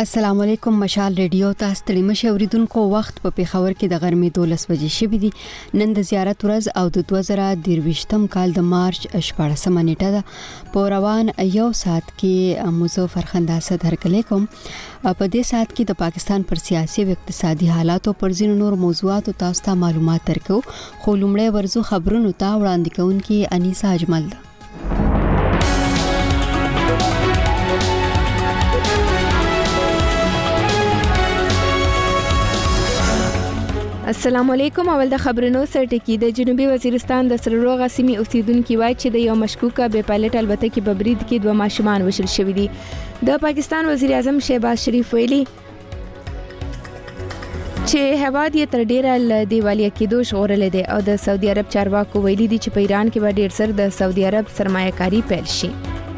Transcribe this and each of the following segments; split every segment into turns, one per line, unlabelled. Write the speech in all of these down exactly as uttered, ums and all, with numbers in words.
السلام علیکم. مشال ریډیو ته ستړي مشه اوریدونکو. وخت په پیښور کې د غرمې دولس بجې شوې دي. نن د زیارت ورځ او د دوه زره درویشتم کال د مارچ شپاړسمه نیټه ده. په روان یو ساعت کې مظفر خندا صد هرکلی کوم. په دې ساعت کې د پاکستان پر سیاسي او اقتصادي حالات او پر ځینو نور موضوعاتو تاسو ته معلومات درکو. خو لومړی ورزو خبرونو ته وړاندې کوونکی انیسا اجمل ده.
السلام علیکم. اول د خبرونو سرټکی. د جنوبي وزیرستان د سرروغه سیمې اوسیدونکو وایي چې د یو مشکوکه بې پایلټ الوتکې په برید کې دوه ماشومان وژل شوي دي. د پاکستان وزیر اعظم شهباز شریف ویلي چې هواد یې تر ډیره ل دیوالیا کېدو ژغورلې ده او د سعودي عرب چارواکو ویلي دي چې په ایران کې به ډیر سر د سعودي عرب سرمایه‌کاري پیل شي.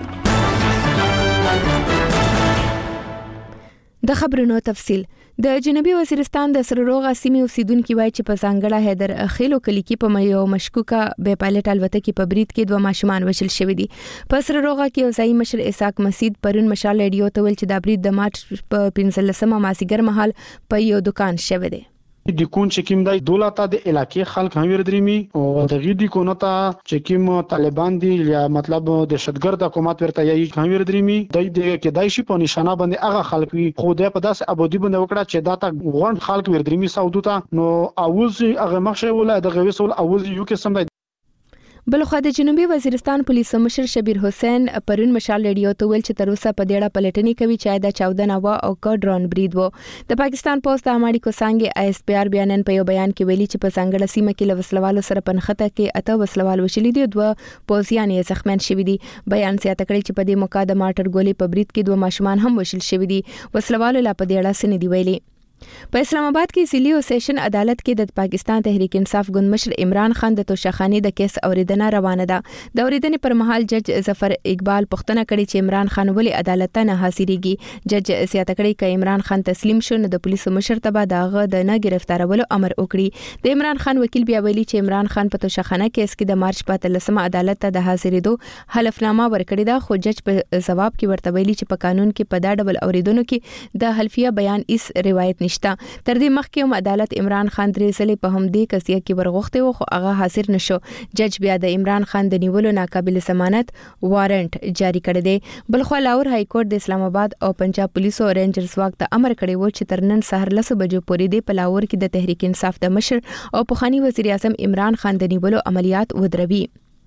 د خبرونو تفصیل. د جنوبي وزیرستان د سرروغه سیمې اوسیدونکو وایي چې په ځانګړه حیدر خیلو کلی کې په یو مشکوکه بې پایلټ الوتکې په برید کې دوه ماشومان وژل شوي دي. په سرروغه کې اوسایي مشر اسحاق مسعود پرون مشال ریډیو ته ویل چې د برید د مارچ په پنځلسمه مازیګر مهال په یو دکان شوی دی.
د کون چې کوم د دولت د علاقې خلک هم وردريمي او د غیدي کونته چې کوم طالبان دي یا مطلب د دهشتګرد حکومت ورته یې هم وردريمي د دې کې دای شي په نشانه باندې هغه خلک وي خو د په داس ابودي باندې وکړه چې دا تا غون خلک وردريمي سعودو ته نو اوز هغه مخشه ولا د غويسول اوز یو کې سم.
بلخو د جنوبي وزیرستان پولیس مشر شبیر حسین پرون مشال ریډیو ته ویل چې تر اوسه په ډیره پلټنې کوي چې دا چودنه وا او کا ډرون برید وو. د پاکستان پوسټ د اماړي کوسانګي آی اس پی آر بیانن په یو بیان کې ویلي چې په ځنګړه سیمه کې لوسلوالو سره پنخته کې اته وسلوال وشلي دي او دوه پوځیان یې زخمیان شوي دي. بیان زیاته کړی چې په دې موقع د مارټر ګولې په برید کې دوه ماشومان هم وشل شوي دي. وسلوالو لا په دې اړه څه نه دی ویلي. په اسلام آباد کې ضلعي او سیشن عدالت کې د پاکستان تحریک انصاف ګوند مشر عمران خان د توشخانی د کیس اوریدنه روانه ده. د اوریدنې پر مهال جج ظفر اقبال پوښتنه کړې چې عمران خان ولې عدالت ته نه حاضرېږي. جج زیاته کړې چې عمران خان تسلیم شو نو د پولیسو مشر ته به داغه د نه گرفتارولو امر وکړي. د عمران خان وکیل بیا ویلي چې عمران خان په توشخانه کیس کې د مارچ په اتلسمه عدالت ته د حاضرېدو حلفنامه ورکړې ده خو جج په جواب کې ورته ویلي چې په قانون کې په دا ډول اوریدنو کې د حلفیه بیان هیڅ روایت نشته. تر دې مخکې هم عدالت عمران خان درې ځلې په همدې قضیه کې ورغوښتي و خو هغه حاضر نشو. جج بیا د عمران خان د نیولو ناقابل ضمانت وارنټ جاری کړی دی. بلخو لاهور های کورټ د اسلام آباد او پنجاب پولیسو او رینجرز واک ته امر کړی و چې تر نن سهار لس بجو پورې د پلاور کې د تحریک انصاف د مشر او پخوانی وزیر اعظم عمران خان د نیولو عملیات ودروي.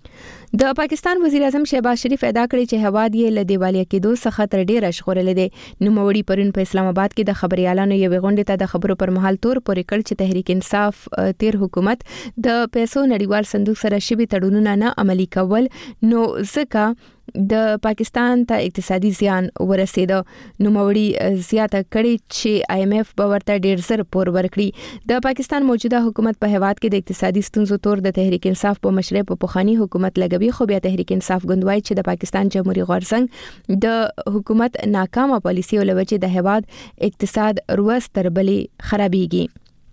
د پاکستان وزیر اعظم شهباز شریف ادا کړی چې هواد یې له دیوالیا کېدو څخه تر ډیره ژغورلې دی. نوموړي پرون په اسلام آباد کې د خبريالانو یو غونډه ته د خبرو پر مهال تور پورې کړ چې تحریک انصاف تیر حکومت د پیسو نړیوال صندوق سره شوي تړونونه نه عملي کول نو ځکه د پاکستان ته اقتصادي زیان ورسېده. نوموړي زیاته کړی چې آی ایم ایف به ورته ډیر زر پور ورکړي. د پاکستان موجوده حکومت په هواد کې د اقتصادي ستونزو تور د تحریک انصاف په مشرۍ په پخوانی حکومت لګوي خو بیا تحریک انصاف ګوند وايي چې د پاکستان جمهوریت غورځنګ د حکومت ناکامه پالیسي او لوجه د هواد اقتصاد روز تر بلې خرابېږي.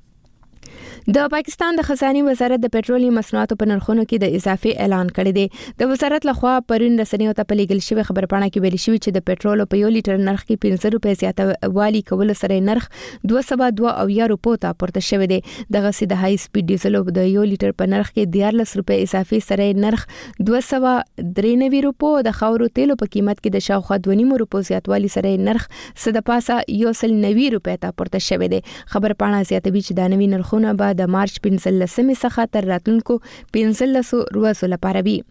د پاکستان د خزاني وزارت د پېټرولي مصنوعاتو په نرخونو کې د اضافي اعلان کړی دی. د وزارت لخوا پرون رسنیو ته په لیږل شوی خبرپاڼه کې ویل شوی چې د پېټرول په یو لیټر نرخ کې پنځه روپۍ زیاته والی کول سره نرخ دوه سوه دوه اویا روپو ته پورته شوی دی. دغه سي د های سپیډ ډیزل د یو لیټر په نرخ کې دیارلس روپۍ اضافي سره نرخ دوه سوه درې نوي روپو، د خاورو تیلو په قیمت کې د شاوخوا دوه نیم روپو زیاتوالی سره نرخ صد پاسه یو سل نوي روپۍ ته پورته شوی دی. خبرپاڼه زیاتوي چې د نوي نرخونه به د مارچ پنځلسمې څخه تر راتلونکو پنځلسو ورځو لپاره وي.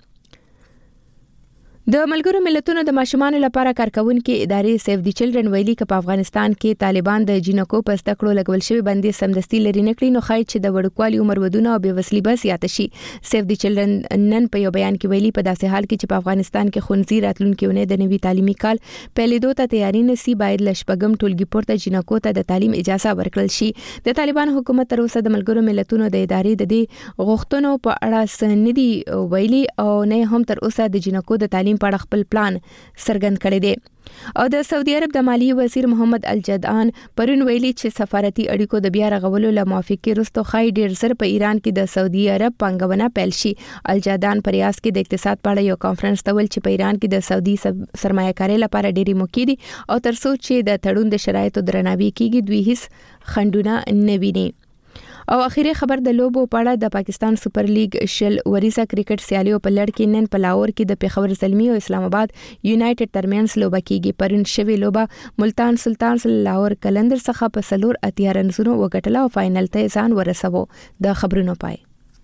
د ملګرو ملتونو د ماشومانو لپاره کارکونکو ادارې سیف دی چلډرن ویلي چې په افغانستان کې طالبان د جنکو په زده کړو لګول شوی بندي سمدستي لري نه کړی نو خای چې د وړوکوالي عمر ودونه او بېوسلي به زیات شي. سیف دی چلډرن نن په یو بیان کې ویلي په داسې حال کې چې په افغانستان کې خونځي راتلونکي ونه د نوي تعلیمي کال پیلېدو ته تیاری نسی باید لشپګم ټولګي پورته جنکو ته د تعلیم اجازه ورکړل شي. د طالبان حکومت تر اوسه د ملګرو ملتونو د ادارې د دې غوښتنو په اړه سندي ویلي او نه هم تر اوسه د جنکو د تعلیم تعلیم په اړه خپل پلان څرګند کړی دی. او د سعودي عرب د مالیې وزیر محمد الجدعان پرون ویلي چې سفارتي اړیکو د بیا رغولو له موافقې وروسته خای ډیر زر په ایران کې د سعودي عرب پانګونه پیل شي. الجدعان پر ریاض کې د اقتصاد په اړه یو کانفرنس ته ویل چې په ایران کې د سعودي سرمایه‌کاري لپاره ډېری موقع دي او تر څو چې د تړون د شرایطو درناوی کیږي دوی هیڅ خنډونه نه ویني. او اخیری خبر د لوبو په اړه د پاکستان سپر لیګ شل وریزه کرکټ سیالیو په لړ کې نن په لاهور کې د پیښور زلمی او اسلام آباد یونایټډ ترمنځ لوبه کیږي. پرون شوی لوبه ملتان سلطانز لاهور کلندر څخه په سلور اتیا رنزونو وګټله او فائنل ته ځان ورسوه. د خبرونو پای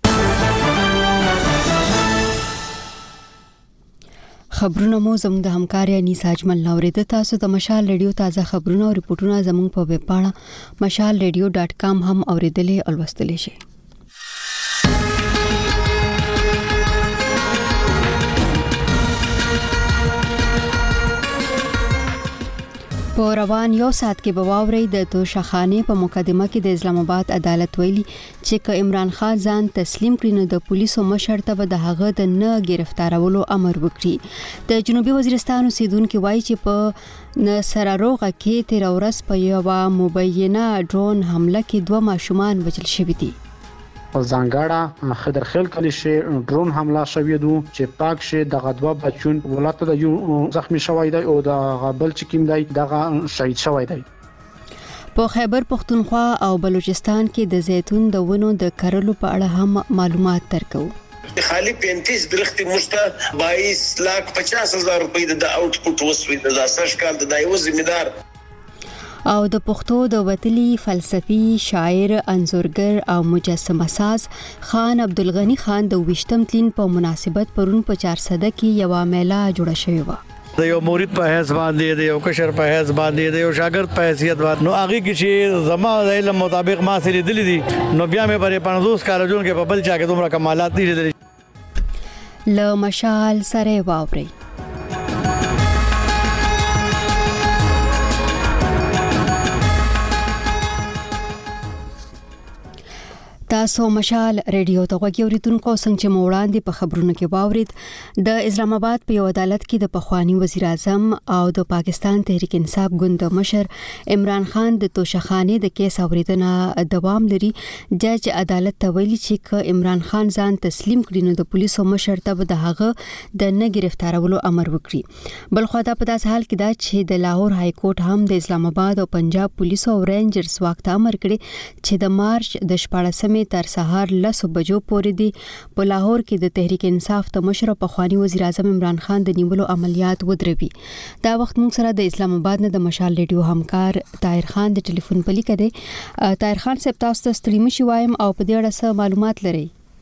خبرونه مو زموږ د همکاري انیسا اجمل نوریده. تاسو د مشال ریډیو تازه خبرونه او ریپورتونه زموږ په ویب پاڼه مشال ریډیو ډاټ کام هم اوریدلې او لوستلې شئ. په روان یو ساعت کې به واوري د توشخانه په مقدمه کې د اسلام آباد عدالت ویلي چې ک عمران خان ځان تسلیم کړي نو د پولیسو مشر ته به د هغه د نه گرفتارولو امر وکړي. د جنوبي وزیرستان اوسیدونکو وایي چې په نصراروغه کې تیر ورځ په یو مبینه ډرون حمله کې دوه ماشومان وژل شوي دي.
زنګاړه خضرخیل کلی شي ډرون حمله شوې دو چې پاک شي د غدوه بچون ولته د یو زخمی شوی دی او د غبل چکیم دی دغه شهید شوی دی.
په خیبر پختونخوا او بلوچستان کې د زیتون د ونو د کرلو په اړه هم معلومات ترکو.
خالی پینتیس درختی مشته بائیس لاکھ پچاس هزار روپۍ د آوټپوټ وسوي د داسش کال د دایو ذمہدار.
او د پښتو د وتلی فلسفي شاعر انځورګر او مجسمه ساز خان عبدالغنی خان د وشتم تلین په مناسبت پرون په چارسده کې یو میله جوړه شوې و.
د یو مرید په حیث باندې د یو کشر په حیث باندې د یو شاګرد په حیثیت باندې نو هغه کې چې زما د علم مطابق ما سره دي دي نو بیا مې پرې پنځوس کال جون کې په بل چا کې دومره کمالات دي دي.
ل مشال سره واوري تاسو مشال ریډیو ته غوږی اوریدونکو څنګه چې موړاندې په خبرونو کې واورید د اسلام آباد په یو عدالت کې د پخوانی وزیر اعظم او د پاکستان تحریک انصاف ګوند مشر عمران خان د توشخانه د کیس اوریدنه دوام لري. جج عدالت ته ویلي چې ک عمران خان ځان تسلیم کړي نو د پولیسو مشر ته د هغه د نه گرفتارولو امر وکړي. بل خو دا په داس حال کې دا چې د لاهور های کورټ هم د اسلام آباد او پنجاب پولیسو او رینجرز وخت امر کړي چې د مارچ د شپاړسمې تر سهار لسو بجو پورې دی په لاهور کې د تحریک انصاف ته مشر په خواني وزیر اعظم عمران خان د نیولو عملیات ودروي. دا وخت موږ سره د اسلام آباد نه د مشال ریډیو همکار طاهر خان د ټلیفون په لیکه دی. طاهر خان صاحب تاسو ته ستړي مشي وایم او په دې اړه څه معلومات لرئ؟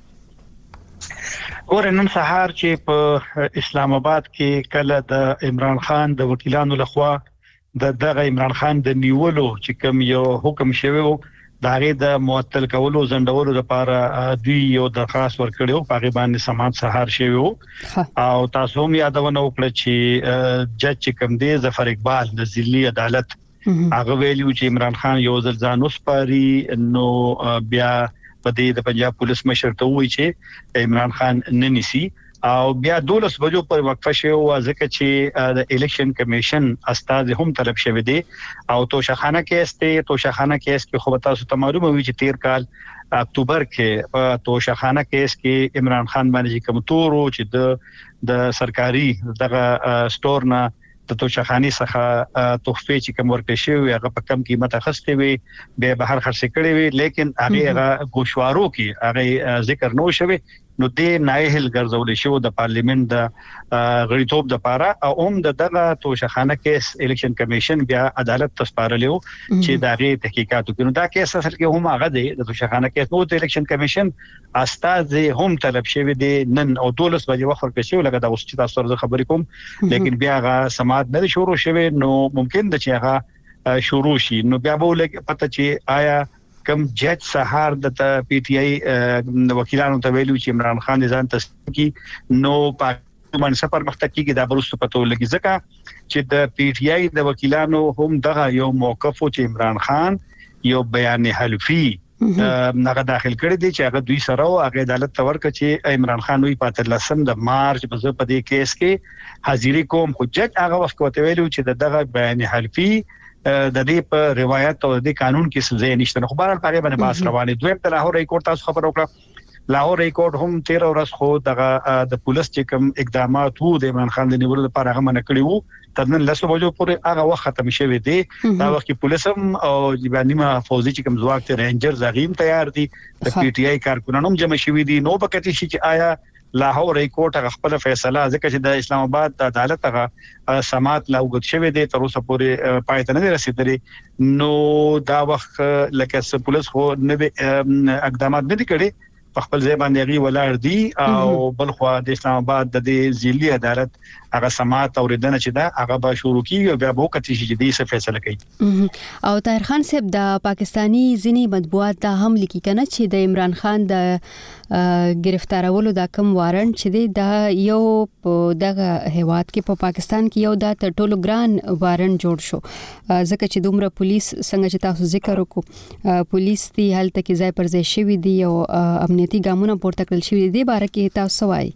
ورنن سهار چې په اسلام آباد کې کله د عمران خان د وکیلانو لخوا د دغه عمران خان د نیولو چې کوم یو حکم شوی داغه د معطل کولو زندولو لپاره دوی یو درخواست ورکړیو په هغه باندې سماعت سهار شوی او تاسو هم یادونه وکړه چې جج کوم دی ظفر اقبال د ضلعي عدالت هغه ویلو چې عمران خان یو ځل ځان وسپاري نو بیا په دې د پنجاب پولیس مشر ته وایي چې عمران خان نه نسی او بیا دولس بجو پر وقفه شو ځکه چې د الیکشن کمیشن استاد هم طلب شوی دی او توشخانه کیس ته توشخانه کیس کې خو تاسو ته معلومه وي چې تیر کال اکتوبر کې په توشخانه کیس کې عمران خان باندې کوم تورو چې د د سرکاري دغه سٹور نه د توشخاني څخه تحفه چې کوم ورکړی شوی هغه په کم قیمت اخستې وي به بهر خرڅ کړي وي لیکن هغه غوښوارو کې هغه ذکر نو شوی نو دې نایهل ګرځول شو د پارلیمنت د غړیتوب د پاره او هم د دغه توشخانه کیس الیکشن کمیشن بیا عدالت تسپارلیو چې دغه تحقیقات وکړي. دا کیس اصل کې هم هغه دی د توشخانه کیس نو د الیکشن کمیشن استاد هم طلب شوی دی نن او دولس بجې وخت ورکړي شو لکه دا اوس چې تاسو سره خبرې کوم لیکن بیا هغه سماعت نه شروع شوی نو ممکن د چې هغه شروع شي نو بیا به ولګ پته چې آیا کم جج سهار د پی ټ آی وکیلانو ته ویلو چې عمران خان ځان تسلیم کی نو پاکستان سفر مختکی کې دا برسته پته ولګي ځکه چې د پی ټ آی د وکیلانو هم دغه یو موقف چې عمران خان یو بیان حلفي هغه داخل کړی دی چې هغه دوی سره او هغه عدالت تور ک چې عمران خان وی پاتر لسم د مارچ په ځ په دې کیس کې حاضری کوم حجت هغه وخت کوته ویلو چې دغه بیان حلفي د دې په روایت او د قانون کې څه نشته خو بهر هغه باندې باس روانه دوی په لاهور های کورټ تاسو خبر وکړه لاهور های کورټ هم تیر ورځ خو دغه د پولیس چې کوم اقدامات وو د عمران خان د نیولو لپاره هغه منع کړی وو تر نن لسو بجو پورې هغه وخت ختم شوی دی دا وخت کې پولیس هم او جبانیما فوجي چې کوم ځواک ته رینجر زغیم تیار دي د پی ټ آی کارکونانو هم جمع شوی دي نو پکې شي چې آیا لاهور های کورټ هغه خپل فیصله ځکه چې د اسلام آباد د عدالت هغه سماعت لاوګت شوی دی تر اوسه پورې پای ته نه رسیدلی نو دا وخت لکه پولیس خو نه اقدامات نه کړي په خپل ځای باندې غي ولاړ دي او بل خو د اسلام آباد د دې ځلي عدالت هغه سماعت اوریدنه چې دا هغه به شروع کیږي بیا به وکړي چې دې څه فیصله کوي
او طاهر خان صاحب د پاکستانی ځینی مطبوعات دا هم لیکي کنه چې د عمران خان د گرفتارولو دا کم وارنټ چې دی دا یو په دغه هواد کې په پاکستان کې یو د ټولو ګران وارنټ جوړ شو ځکه چې دومره پولیس څنګه چې تاسو ذکر وکړو پولیس دی هلته کې ځای پر ځای شوی دی او امنیتي ګامونه پورته کړل شوی دی باره کې تاسو وایي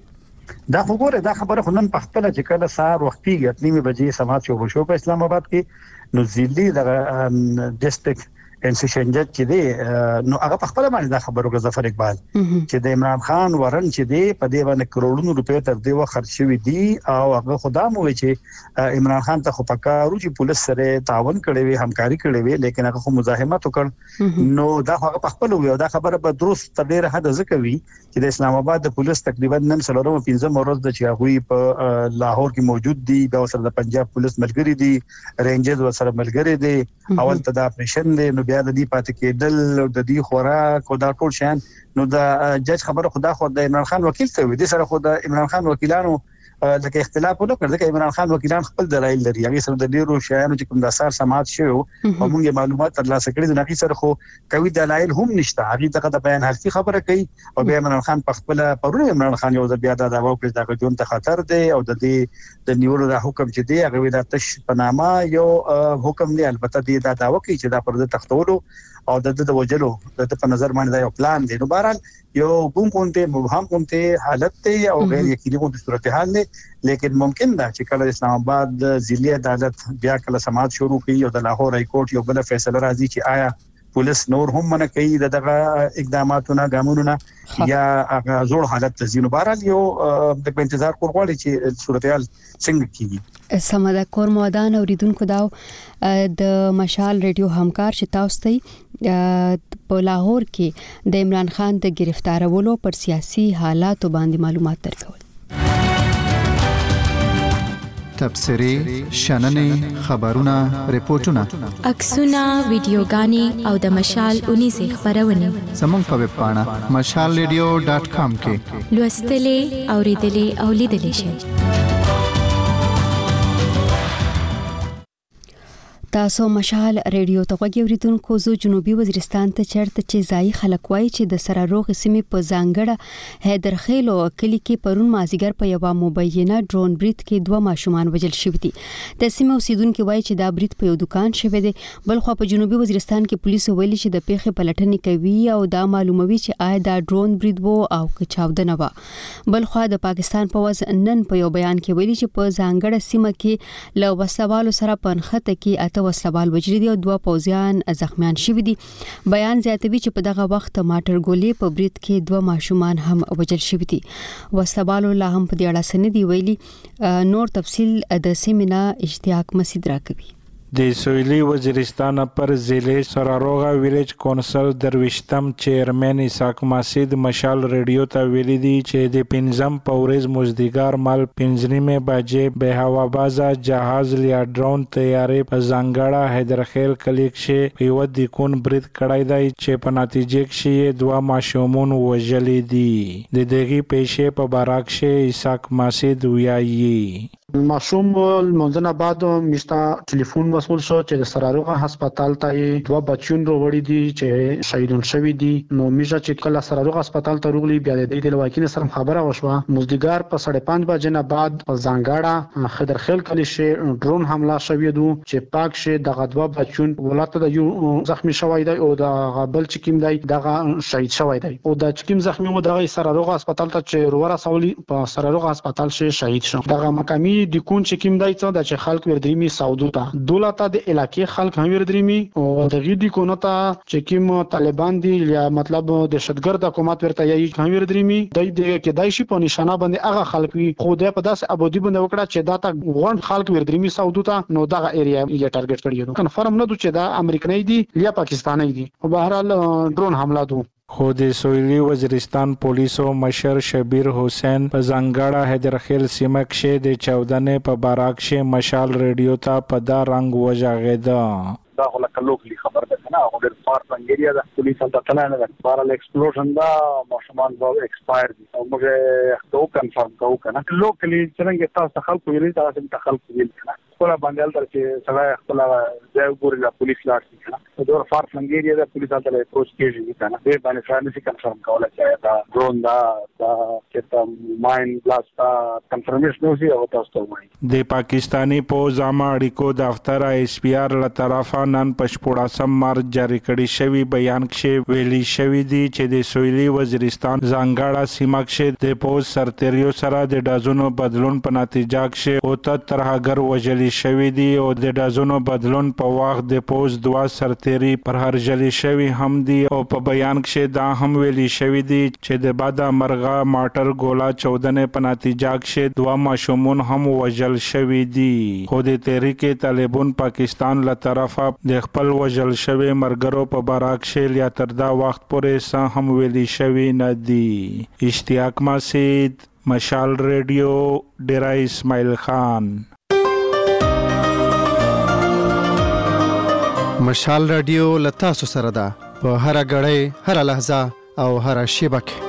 دا خبره دا خبره خو نن په خپل چې کله سهار وخت پیږي نیمه بجې سماعت شو شو په اسلام آباد کې نو ځلي د ډیسټریکټ انسیشنجت چې دی نو هغه په خپل باندې دا خبرو کې ظفر اقبال چې د عمران خان ورن چې دی په دې باندې کروڑونو روپے تر دې و خرج شوی دي او هغه خدا مو چې عمران خان ته خو پکارو چې پولیس سره تعاون کړي وي همکاري کړي وي لیکن هغه خو مزاحمت وکړ نو دا هغه په خپل وي دا خبره به درست تر ډیره حد ذکر وي چې د اسلام آباد د پولیس تقریبا نن سلورم پنځم ورځ د چې هغه په لاهور کې موجود دي د سره د پنجاب پولیس ملګری دي رینجرز سره ملګری دي اول ته د اپریشن دی نو بیا د دې پاتې کېدل او د دې خوراک او دا ټول شان نو د جج خبره خدا خو د عمران خان وکیل ته وي د سره خو د عمران خان وکیلانو لکه اختلاف ونه کړ ځکه عمران خان وکیلان خپل دلایل لري هغه سره د ډیرو شیانو چې کوم د اثر سماعت شوی او موږ معلومات ترلاسه کړي د نقي سره خو کوي دلایل هم نشته هغه دغه د بیان حلفي خبره کوي او بیا عمران خان په خپل پرونه عمران خان یو د بیا د دعوا پر دغه جون ته خطر دی او د دې د نیولو د حکم چې دی هغه د تش پنامه یو حکم دی البته د دعوا کوي چې دا پر د تختولو او د د وجلو د په نظر باندې دا یو پلان دی نو بهرحال یو ګون کونته مبهم کونته حالت ته او غیر یقیني کونته صورتحال دی لیکن ممکن ده چې کله اسلام آباد د ضلعي عدالت بیا کله سماعت شروع کړي او د لاهور های کورټ یو بل فیصله راځي چې آیا پولیس نور هم منع کوي دغه اقداماتونه ګامونه یا هغه زوړ حالت تزینو بهرحال یو د انتظار کول غواړي چې صورتحال څنګه کیږي
سمدا کور مودان اوریدونکو دا د مشال ریډیو همکار چې تاسو ته په لاهور کې د عمران خان د گرفتارولو پر سیاسي حالات باندې معلومات درکول
تبصري شننې خبرونه ریپورتونه
عکسونه ویډیوګانې او د مشال اونې زی خبرونه
زموږ په ویب پاڼه مشال ریډیو ډاټ کام کې
لوستلې اوریدلې او لیدلې شئ
تاسو مشال ریډیو ته غوږی اوریدونکو زو جنوبي وزیرستان ته چرته چې ځای خلک وای چې د سراروغ سیمې په ځانګړه حیدرخیل او کلی کې پرون مازیګر په یو مبینه ډرون بریټ کې دوه ماشومان وژل شوي دي د سیمې اوسیدونکو وای چې دا بریټ په یو دکان شوی دی بل خو په جنوبي وزیرستان کې پولیسو ویلي چې د پیښې پلټنې کوي او دا معلوموي چې آیا دا ډرون بریټ وو او که چاودنه و بل خو د پاکستان پوز نن په یو بیان کې ویلي چې په ځانګړه سیمه کې له وسوالو سره پنخته کې وسلوال وجری دي او دوه پوزیان زخمیان شوي دي بیان زیاتوي چې په دغه وخت ټماټر ګولې په بریټ کې دوه ماشومان هم وجل شوي دي وسلوالو لا هم په دې اړه سن دي ویلي نور تفصيل د سیمینا اشتیاق مسعود راکوي
د سویلی وزیرستان پر ضلع سراروغا ویلیج کونسل درویشتم چیرمن اسحاق مسعود مشال ریډیو ته ویلي دي چې د پنځم پورز مزدګار مال پنځنیمه بجې به هوا بازا جهاز لیا ډرون تیارې په ځانګړه حیدرخیل کلیک شي یو د کون برید کړای دی چې په نتیجه کې دوه ماشومان وژلي دي د دغه پیښې په باراک شي اسحاق مسعود ویایي
ماشوم منځنه بعد میستا ټلیفون مسول شو چې د سراروغه هسپتال ته دوه بچون وروړي دي چې شهیدون شوی دي. نو میجا چې کله سراروغه هسپتال ته روغلي بیا د دې د واکین سره خبره وشوه. مزدګار په ساڑھے پانچ بجې نه بعد په زنګاړه خضرخیل کلی شه ډرون حمله شوی دو چې پاک شه دغه دوه بچون ولته د یو زخمی شوی دی او د بل چکیم دی دغه شهید شوی دی او د چکیم زخمی مو دغه سراروغه هسپتال ته چې ورا سولي په سراروغه هسپتال شه شهید شو. دغه مقامی د کون چکیم دی څه د چې خلک وردريمي سعودو ته دولت د علاقې خلک هم وردريمي او دغه دی کو نو ته چکیم طالبان دی یا مطلب دهشتګرد حکومت ورته یې هم وردريمي د دې کې دای شي په نشانه باندې هغه خلک وي خو د په داس ابودي باندې وکړه چې دا ته غون خلک وردريمي سعودو ته نو دغه ایریا یې ټارګټ کړی نو کنفرم نه دو چې دا امریکایي دی یا پاکستاني دی او بهرحال ډرون حمله دو.
خو د سویلي وزیرستان پولیسو مشر شبیر حسین په زنګاړه حیدرخیل سیمه کې د چودنې په باراک شه مشال ریډیو ته په دا رنگ وژغېده.
دا خو لکه لوکلی خبر ده نه او د فار بنګریا د پولیس ته تنه نه ده بارل ایکسپلوژن دا ماشومان دا ایکسپایر دي او موږ خو کنفرم کوو کنه لوکلی څنګه تاسو خلکو ویلي تاسو ته خلکو ویل کنه خپل بنگال تر چې سړی خپل ځای ګوري د پولیس لاړ شي کنه د فار بنګریا د پولیس ته اپروچ کیږي کنه به باندې ځان نشي کنفرم کولای چې دا ډرون دا دا چې تا ماین بلاست کنفرمیشن وسی او تاسو وایي.
د پاکستانی پوز عامه اړیکو دفتر ایس پی آر له طرفه نن پښپوړاسم مارچ جاری کړي شوی بیان کې ویلي شوی دی چې د سویلي وزیرستان زنګاړه سیمه کې د پوز سرتریو سره د ډازونو بدلون په نتیجه کې او تر ترهګر وجلی شوی دی او د ډازونو بدلون په وخت د پوز دوا سرتری پر هرجلی شوی هم دی او په بیان کې دا هم ویلي شوی دی چې د بادا مرغا ماټر ګولا چودنې په نتیجه کې دوا ماشومون هم وجل شوی دی. خو د تحریک طالبان پاکستان له طرفه د خپل وجل شوی مرګرو په باراک شیل یا تر دا وخت پورې سه هم ویلي شوی نه دی. اشتیاق مسید مشال ریډیو ډیرای اسماعیل خان.
مشال رادیو لتا سو سره ده په هر غړې هر لحظه او هر شیبه کې.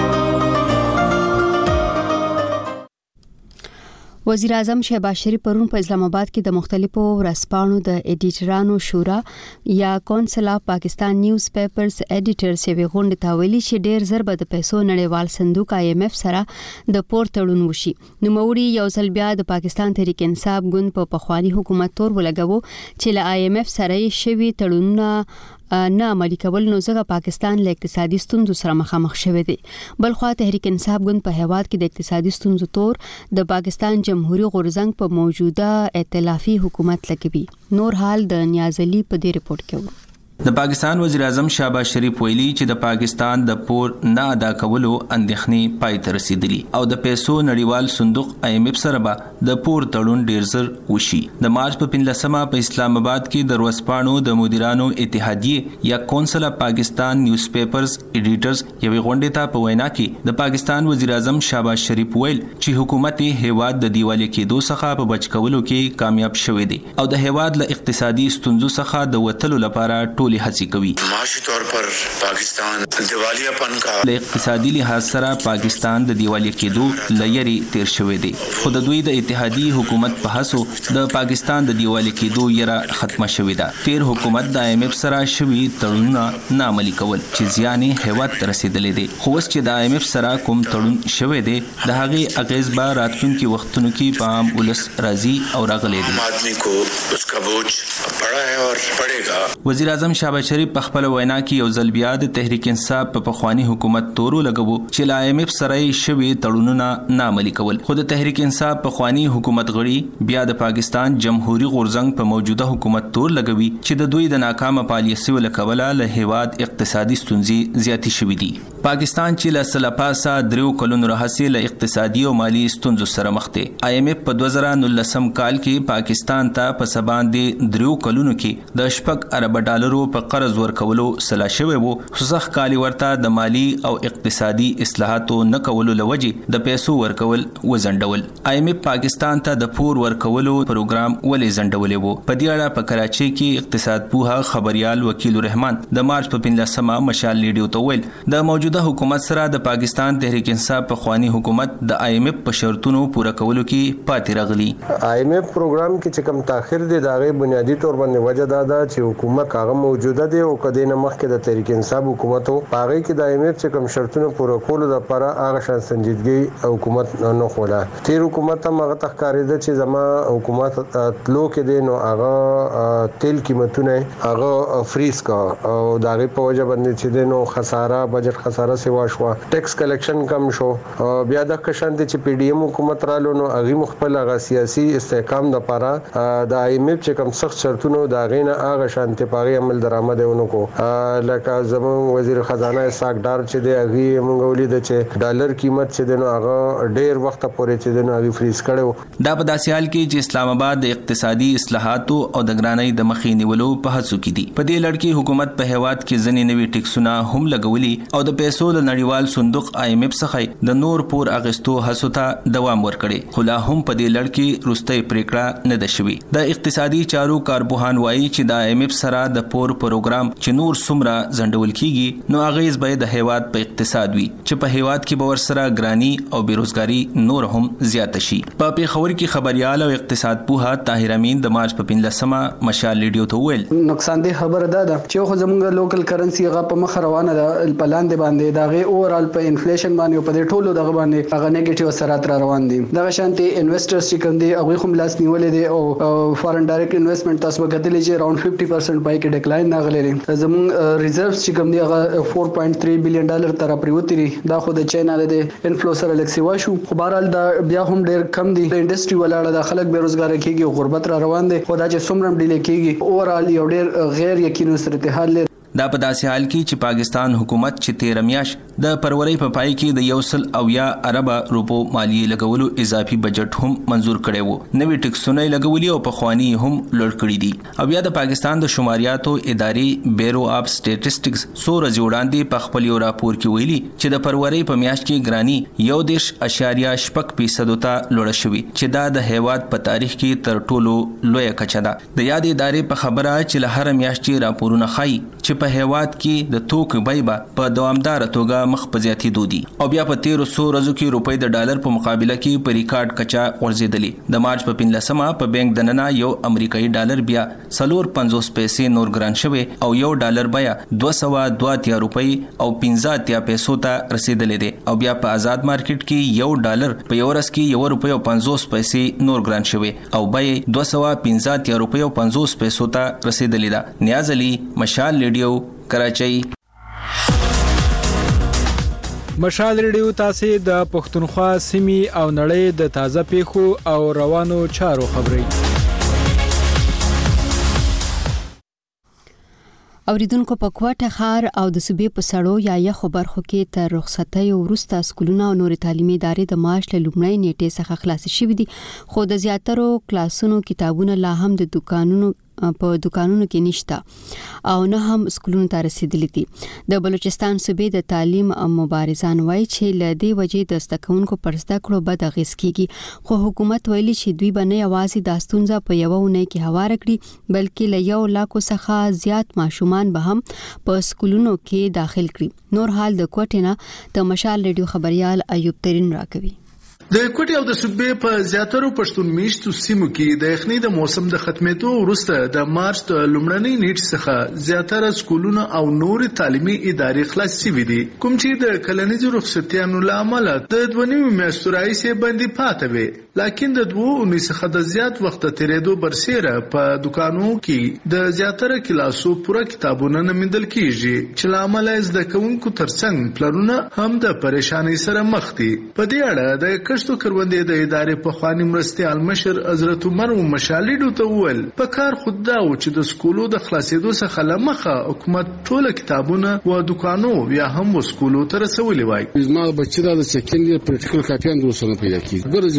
وزیر اعظم شهباز شریف پرون په اسلام آباد کې د مختلفو ورځپاڼو د ایډیټرانو شورا یا کونسل اف پاکستان نیوز پیپرز ایډیټرز یې غونډه ته ویلي چې ډېر زر به د پیسو نړیوال صندوق آی ایم ایف سره د پور تړون وشي. نو موري یو ځل بیا د پاکستان تحریک انصاف ګوند په پخوانی حکومت تور ولګاوه چې له آی ایم ایف سره یې شوی تړونونه نه عملي کول نو ځکه پاکستان له اقتصادي ستونزو سره مخامخ شوی دی. بل خو تحریک انصاف ګوند په هیواد کې د اقتصادي ستونزو تور د پاکستان جمهوریت غورځنګ په موجوده ائتلافي حکومت لګوي. نور حال د نیازلي په دې ریپورت کې ورو.
د پاکستان وزیر اعظم شهباز شریف ویلي چې د پاکستان د پور نه ادا کولو اندېښنې پای ته رسیدلي او د پیسو نړیوال صندوق آی ایم ایف سره به د پور تړون ډیر زر وشي. د مارچ په پنځلسمه په اسلام آباد کې د ورځپاڼو د مدیرانو اتحادیه یا کونسل اف پاکستان نیوز پیپرز ایډیټرز یوې غونډې ته په وینا کې د پاکستان وزیر اعظم شهباز شریف ویل چې حکومت هیواد د دیوالي کېدو څخه په بچ کولو کې کامیاب شوی دی او د هیواد له اقتصادي ستونزو څخه د وتلو لپاره ټولې هڅې کوي.
معاشي طور پر پاکستان دیوالیه پن کا
له اقتصادي لحاظ سره پاکستان د دیوالیه کېدو لری تیر شوی دی خو د دوی د اتحادی حکومت په هڅو د پاکستان د دیوالیه کېدو یره ختمه شوې ده. تیر حکومت د آی ایم ایف سره شوی تړونونه نه عملي کول چې زیان هیواد ته رسیدلې دي خو اوس چې د آی ایم ایف سره کوم تړون شوی دی د هغې اغیز به راتلونکي وختونو کې په عام ولس راځي او راغلی دی.
آدمی کو اس کا بوجھ پڑا ہے اور پڑے گا.
وزیر اعظم شهباز شریف په خپل وینا کې یو ځل بیا د تحریک انصاف په پخوانی حکومت تورو لګوو چې ل آی ایم ایف سره شوی تړونونه نه عملي کول خو د تحریک انصاف پخوانی حکومت غړي بیا د پاکستان جمهوریت غورځنګ په موجوده حکومت تور لګوي چې د دوی د ناکامه پالیسي ولکوله له هیواد اقتصادي ستونزې زیاتې شوې دي. پاکستان چې له سلپاسا دریو کلونو راهیسې له اقتصادي او مالی ستونزو سره مخ دی. آی ایم ایف په دوه زره نولسم کال کې پاکستان ته په سباندې دریو کلونو کې د شپږ ارب ډالرو په قرض ورکولو سلا شوی وو خو ځخ کالی ورته د مالی او اقتصادي اصلاحاتو نه کولو لوجې د پیسو ورکول وزندول. آی ایم ایف پاکستان پاکستان ته د پور ورکولو پروګرام ولې ځنډولې وو. په دې اړه په کراچۍ کې اقتصاد پوها خبريال وکیل الرحمن د مارچ په پنځلسمه مشال ریډیو ته ویل د موجوده حکومت سره د پاکستان تحریک انصاف په خواني حکومت د آی ایم ایف په شرطونو پوره کولو کې پاتې راغلی.
آی ایم ایف پروګرام کې چې کوم تاخير دی دا غي بنیادی تور باندې وجه دا ده چې حکومت هغه موجوده دی او کدی نه مخکې د تحریک انصاف حکومت او هغه کې د آی ایم ایف چې کوم شرطونه پوره کولو لپاره هغه شان سنجیدګي حکومت نه خوله. تیر حکومت هم هغه تخکارې ده چې زما حکومت تلو کې دی نو هغه تیل قیمتونه هغه فریز کا او دا غي په وجه باندې چې دی نو خساره بجټ خساره سیوا شو ټیکس کلیکشن کم شو بیا د کشان چې پی ډی ایم حکومت رالو نو هغه مخبل هغه سیاسي استحکام د لپاره د آی ایم ایف چې کوم سخت شرطونه دا غینه هغه شانتي پاغي عمل درآمدونه کو لکه زمون وزیر خزانه ساکدار چې دی هغه مونږ ولید چې ډالر قیمت چې دی نو هغه ډیر وخت پورې چې دی نو هغه فریز کړو.
دا په داسې حال کې چې اسلام آباد د اقتصادي اصلاحاتو او د ګرانۍ د مخې نیولو په هڅو کې دي. په دې لړ کې حکومت په هیواد کې ځنې نوي ټیکسونه هم لګولي او د پیسو د نړیوال صندوق آی ایم ایف څخه د نور پور اغستو هڅو ته دوام ورکړي. خو لا هم په دې لړ کې وروستۍ پریکړه نه ده شوې. د اقتصادي چارو کارپوهان وایي چې د آی ایم ایف سره د پور پروګرام چې نور څومره ځنډول کیږي نو اغیز به د هیواد په اقتصاد وي چې په هیواد کې به ورسره ګرانی او بیروزګاری نور هم زیاته شي. په پیښور کې خبريال او اقتصاد پوها طاهر امین د مارچ په پنځلسمه مشال ریډیو ته ویل
نقصان دې خبره ده چې خو زموږ لوکل کرنسی هغه په مخ روانه ده په لاندې باندې دا غي اورال په انفلیشن باندې په دې ټولو دغه باندې هغه نیگیټیو اثرات را روان دي. دغه شانتي انویسټرز چې کوم دي هغه هم لاس نیولې دي او فارن ډایرکټ انویسټمنټ تاسو وګورئ چې اراوند ففټي پرسنټ پای کې ډیکلاین راغلی دی. زموږ ریزرڤز چې کوم دي هغه فور پوینټ تھری بلین ډالر تر پریوتی دي. دا خو د چاینا د انفلو سره لکسیوا شو خو بهرحال دا بیا هم ډیر کم دي. د انډستری ولاړه د خلک بیروزګار کیږي او غربت را روان دي. خو دا چې څومره ډیلې کیږي اورال یو ډیر غیر یقیني صورتحال لري.
دا په داسې حال کې چې پاکستان حکومت چې تیر میاشت د پرورۍ په پای کې د یو سل او یا ارب روپو مالیه لګولو اضافي بجټ هم منزور کړی وو. نوې ټیکسونه لګولي او په خواني هم لوړ کړی دي. او بیا د پاکستان د شماریاتو ادارې بیرو اف سټیټسټکس سور وړاندې په خپل یو راپور کې ویلي چې د پرورۍ په میاشت کې ګرانی یو دیش اشاریه شپږ فیصد ته لوړ شوی چې دا د هیواد په تاریخ کې تر ټولو لوی کچه ده. د یاد ادارې په خبره چې له هر میاشتې راپورونه خای چې په هیواد کې د توکو بیه په دوامدار توګه مخ په زیاتېدو دي او بیا په تیر څو ورځو کې روپۍ د ډالر په مقابله کې په ریکارډ کچا ورزيدلې. د مارچ په پنځلسمه په بانک دننه یو امریکایي ډالر بیا څلور پنځوس پیسې نور ګران شوی او یو ډالر بیا دوه سوه دوه اتیا روپۍ او پنځه اتیا پیسو ته رسیدلې دي او بیا په آزاد مارکیټ کې یو ډالر په یو ورځ کې یو روپۍ او پنځوس پیسې نور ګران شوی او بیا دوه سوه پنځه اتیا روپۍ او پنځوس پیسو ته رسیدلې ده. نیاز علي مشال ریډیو کراچۍ.
مشال ریډیو تاسو د پښتونخوا سیمې او نړۍ د تازه پیښو او روانو چارو خبري
اوریدونکو په کوټه خار او د صوبې په سړو یا یخو برخو کې تر رخصتۍ وروسته سکولونه او نور تعلیمي ادارې د مارچ له لومړۍ نیټې څخه خلاص شوي دي خو د زیاترو کلاسونو کتابونه لا هم د دکانونو په دکانونو کې نشته او نه هم سکولونو ته رسیدلي دي. د بلوچستان صوبې د تعلیم مبارزان وایي چې ل دې وجې د زدهکوونکو پر زده کړو بد اغېز کیږي خو حکومت ویلي چې دوی به نه یوازې دا ستونزه په یوه اونۍ کې هواره کړي بلکې له یو لاکو څخه زیات ماشومان به هم په سکولونو کې داخل کړي. نور حال د کوټې نه د مشال ریډیو خبريال ایوب ترين راکوي.
د کوټې او د صوبې په زیاترو پښتون میشتو سیمو کې د یخنۍ د موسم د ختمېدو وروسته د مارچ د لومړنۍ نیټې څخه زیاتره سکولونه او نور تعلیمي ادارې خلاص شوي دي کوم چې د کلنیزو رخصتیانو له امله د دوه نیمو میاشتو راهیسې بندي پاتې وي لکن د دوه اونۍ څخه د زیات وخت تیرېدو برسېره په دکانونو کې د زیاتره کلاسو پوره کتابونه نه موندل کېږي چې له امله زده کوونکو ترڅنګ پلانونه هم د پریشانۍ سره مخ دي. په دې اړه د کښتو کروندې د ادارې په خواني مرستيال مشر حضرت عمر مشالډو ته وویل په کار خود دا و چې د سکولو د خلاصېدو څخه لمخه حکومت ټول کتابونه و دکانو یا هم و سکولو ته رسولي وای.
زما بچی دا د سکندري پریکټیکل کاپیان د وسونه پیدا کیږي ګورځي مولوی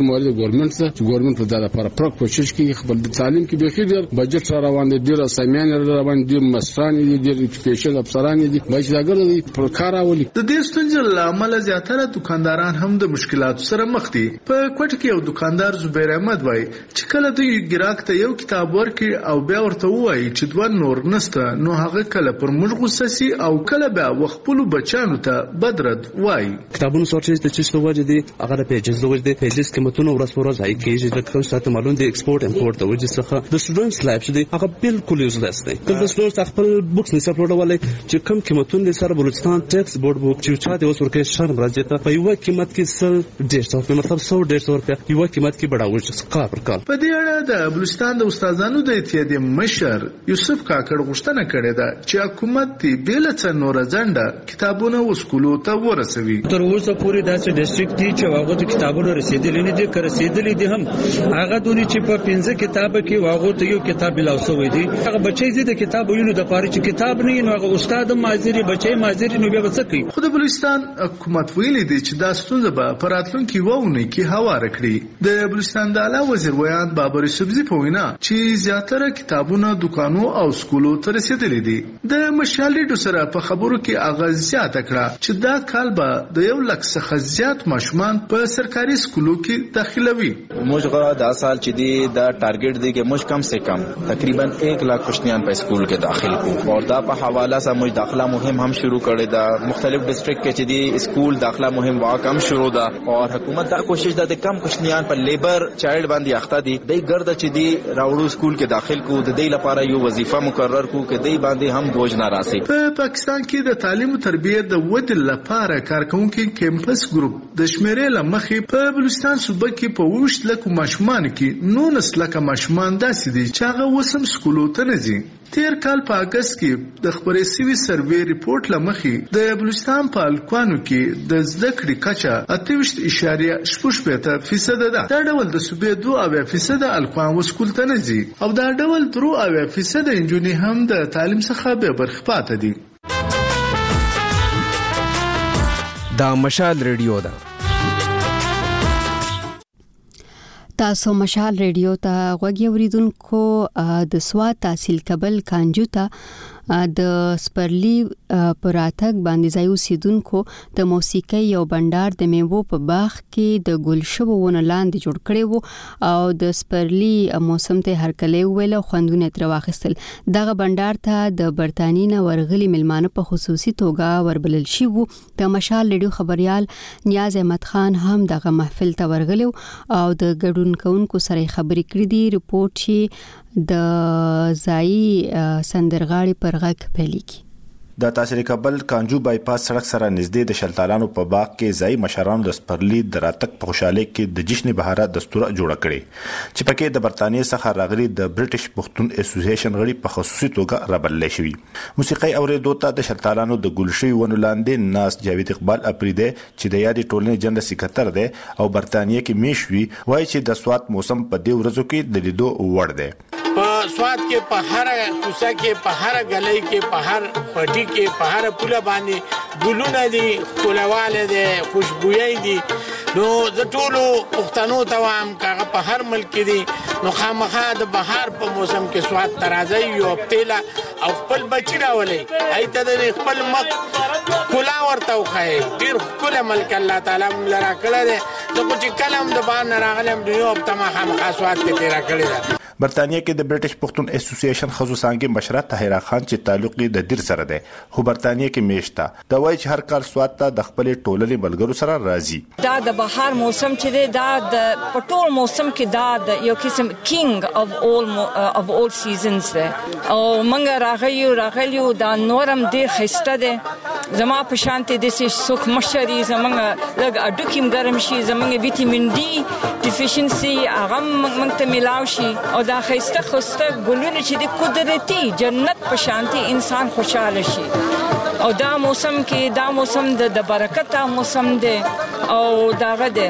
ګورنمنت ته چې ګورنمنت په دغه لپاره پرک کوشش کوي خپل تعلیم کې به خیر بجټ را روان دي ډیر سیمین را روان دي مستران دي ډیر سپیشل افسران دي بچاګر دي پر کار اولي
د دې ستونزې لامل زیاتره دکانداران هم د مشکلاتو سره مخ دي په کوټ کې یو دکاندار زبیر احمد وای چې کله د ګراک ته یو کتاب ورکړي او بیا ورته وایي چې دوه نور نسته نو هغه کله پر موږ غوسه سي او کله بیا وخپل بچانو ته بدرد وای
کتابونو سورچز د چیز په وجه دي هغه په پیجز د وجه دي پیجز قیمتونه ورځ پر ورځ هاي کیږي د کوم ساته معلوم دي ایکسپورت امپورت د وجه څخه د سټوډنټس لایف دي هغه بالکل یوزلس دي کله سټوډنټس خپل بوکس نه سپورټولای چې کوم قیمتونه د سره بلوچستان ټیکس بورډ بوک چې چا د وسور کې شرم راځي ته په یو قیمت کې سل ډیر څو مطلب سو ډیر څو روپیا یو قیمت کې بڑاوي چې کا پر کال
په دې اړه د بلوچستان د استادانو د اتحادیې مشر یوسف کاکړ غوښتنه کړې ده چې حکومت دې بل څه نور ځنده کتابونه وسکولو ته ورسوي
تر اوسه پورې داسې ډیسټریکټ دي چې هغه د کتابونو رسیدلې نه دي که رسیدلې دي هم هغه دونی چې په پنځه کتاب کې واغو ته یو کتاب بلاوسوي دي هغه بچي دې د کتاب وینو د پاره چې کتاب نه نو هغه استاد مازری بچي مازری نو بیا څه کوي
خو د بلوچستان حکومت ویلي دي چې دا ستونزه به په راتلونکي وونه کې هواره کړي د بلوچستان د اعلی وزیر ویان بابر سبزی په وینا چې زیاتره کتابونه دکانو او سکولو ته رسیدلي دي د مشال ډیډو سره په خبرو کې اغاز زیات کړه چې دا کال به د یو لک څخه زیات ماشومان په سرکاري سکولو کې داخلوي
موږ غواړو دا سال چې دی دا ټارګټ دی چې موږ کم سے کم تقریبا एक लाख کوشنیان په سکول کې داخل کو اور دا په حواله سره موږ داخله مهم هم شروع کړی دا مختلف ډیسټریکټ کې چې دی سکول داخله مهم وا کم شروع ده اور حکومت دا کوشش ده کم کوشنیان پر لیبر چایلډ باندې اخته دي دای ګرد چې دی راوړو سکول کې داخل کو د دې لپاره یو وظیفه مقرر کو کې دای باندې هم بوج نه راسي
په پاکستان کې د تعلیم او تربیت د ودې لپاره کارکونکو کیمپس ګروپ د شمیرې لمخې په بلوچستان صوبه کې په وښت لکه ماشومان کې نو نسلکه ماشومان داسې دي چې هغه وسم سکولو ته نه ځي تیر کال په اگست کې د خبرې سوي سروې ریپورت لمخې د بلوچستان په الکوانو کې د زده کړې کچه اته ویشت اعشاریه شپږ فیصد ده دا ډول د صوبې دوه اویا فیصد الکوان وسکول ته نه ځي او دا ډول درو اویا فیصد انجونې هم د تعلیم څخه به برخه پاتې دي
دا مشال ریډیو ده
تاسو مشال ریډیو ته غوږی اوریدونکو د سواد تحصیل کبل کانجو ته د سپرلی پراتک باندې ځای اوسیدونکو د موسیقي یو بندر د میوو په باغ کې د ګلشبو ونه لاندې جوړ کړي وو او د سپرلی موسم ته هرکلی ویل خوندونه تر واخیستل دغه بندر ته د برتانیې ورغلي ملمانه په خصوصي توګه وربلل شي وو د مشال ریډیو خبريال نیاز احمد خان هم دغه محفل ته ورغلو او د ګډونکو سره خبرې کړې دي ریپورت چې د ځای سندرغاړي پر غږ پلیږي
د تحصیل کبل کانجو بایپاس سړک سره نږدې د شلتالانو په باغ کې ځای مشرانو د سپرلی د راتک په خوشاله کې د جشن بهارات دستور جوړ کړي چې پکې د برتانیې څخه راغلي د برټش پښتون اسوسییشن غړي په خصوصي توګه رابلل شوی موسیقي اوریدو ته د شلتالانو د ګلشي ونو لاندې ناس جاوید اقبال اپریده چې د یادې ټولنې جنرال سکرټر دی او برتانیې کې میشوي وایي چې د سواد موسم په دې ورځو کې د لیدو وړ دی
په سواد کې په هر کوڅه کې په هر غلۍ کې په هر پټي کې په هر پوله باندې ګلونه دي خلواله دي خوشبوئی دي نو د ټولو پښتنو ته وام کاغه په هر ملک دي نو خامخا د بهار په موسم کې سواد ترازی یو پتیلا او خپل بچی راولې ایته د خپل مخ کلا ورته وخی ډیر کله ملک الله تعالی لرا کړل دي زه چې کلم د باندې راغلم دی او په خامخا سواد کې تیرا کړی ده
برتانیې کې د برټش پښتون اسوسییشن خصوصي څنګه مشره طاهره خان چې تعلق یې د دیر سره ده خو برتانیې کې میشتا دا وایي چې هر کال سواد ته د خپل ټولنې ملګرو سره راځي
دا د بهار موسم چې دی دا د پټول موسم کې دا د یو قسم کینګ اف اول اف اول سیزنز ده او منګه راغیو راغلیو دا نورم دی خسته ده زما په شانتي د سوک مشري زمونږ لږ اډوکیم ګرم شي زمونږ وټامین ډي ډیفیشنسي هغه موږ ته ملاو شي او دا خسته خسته ګلونه چې د قدرتي جنت په شانتي انسان خوشاله شي او دا موسم کې دا موسم د برکت موسم دی او دا غده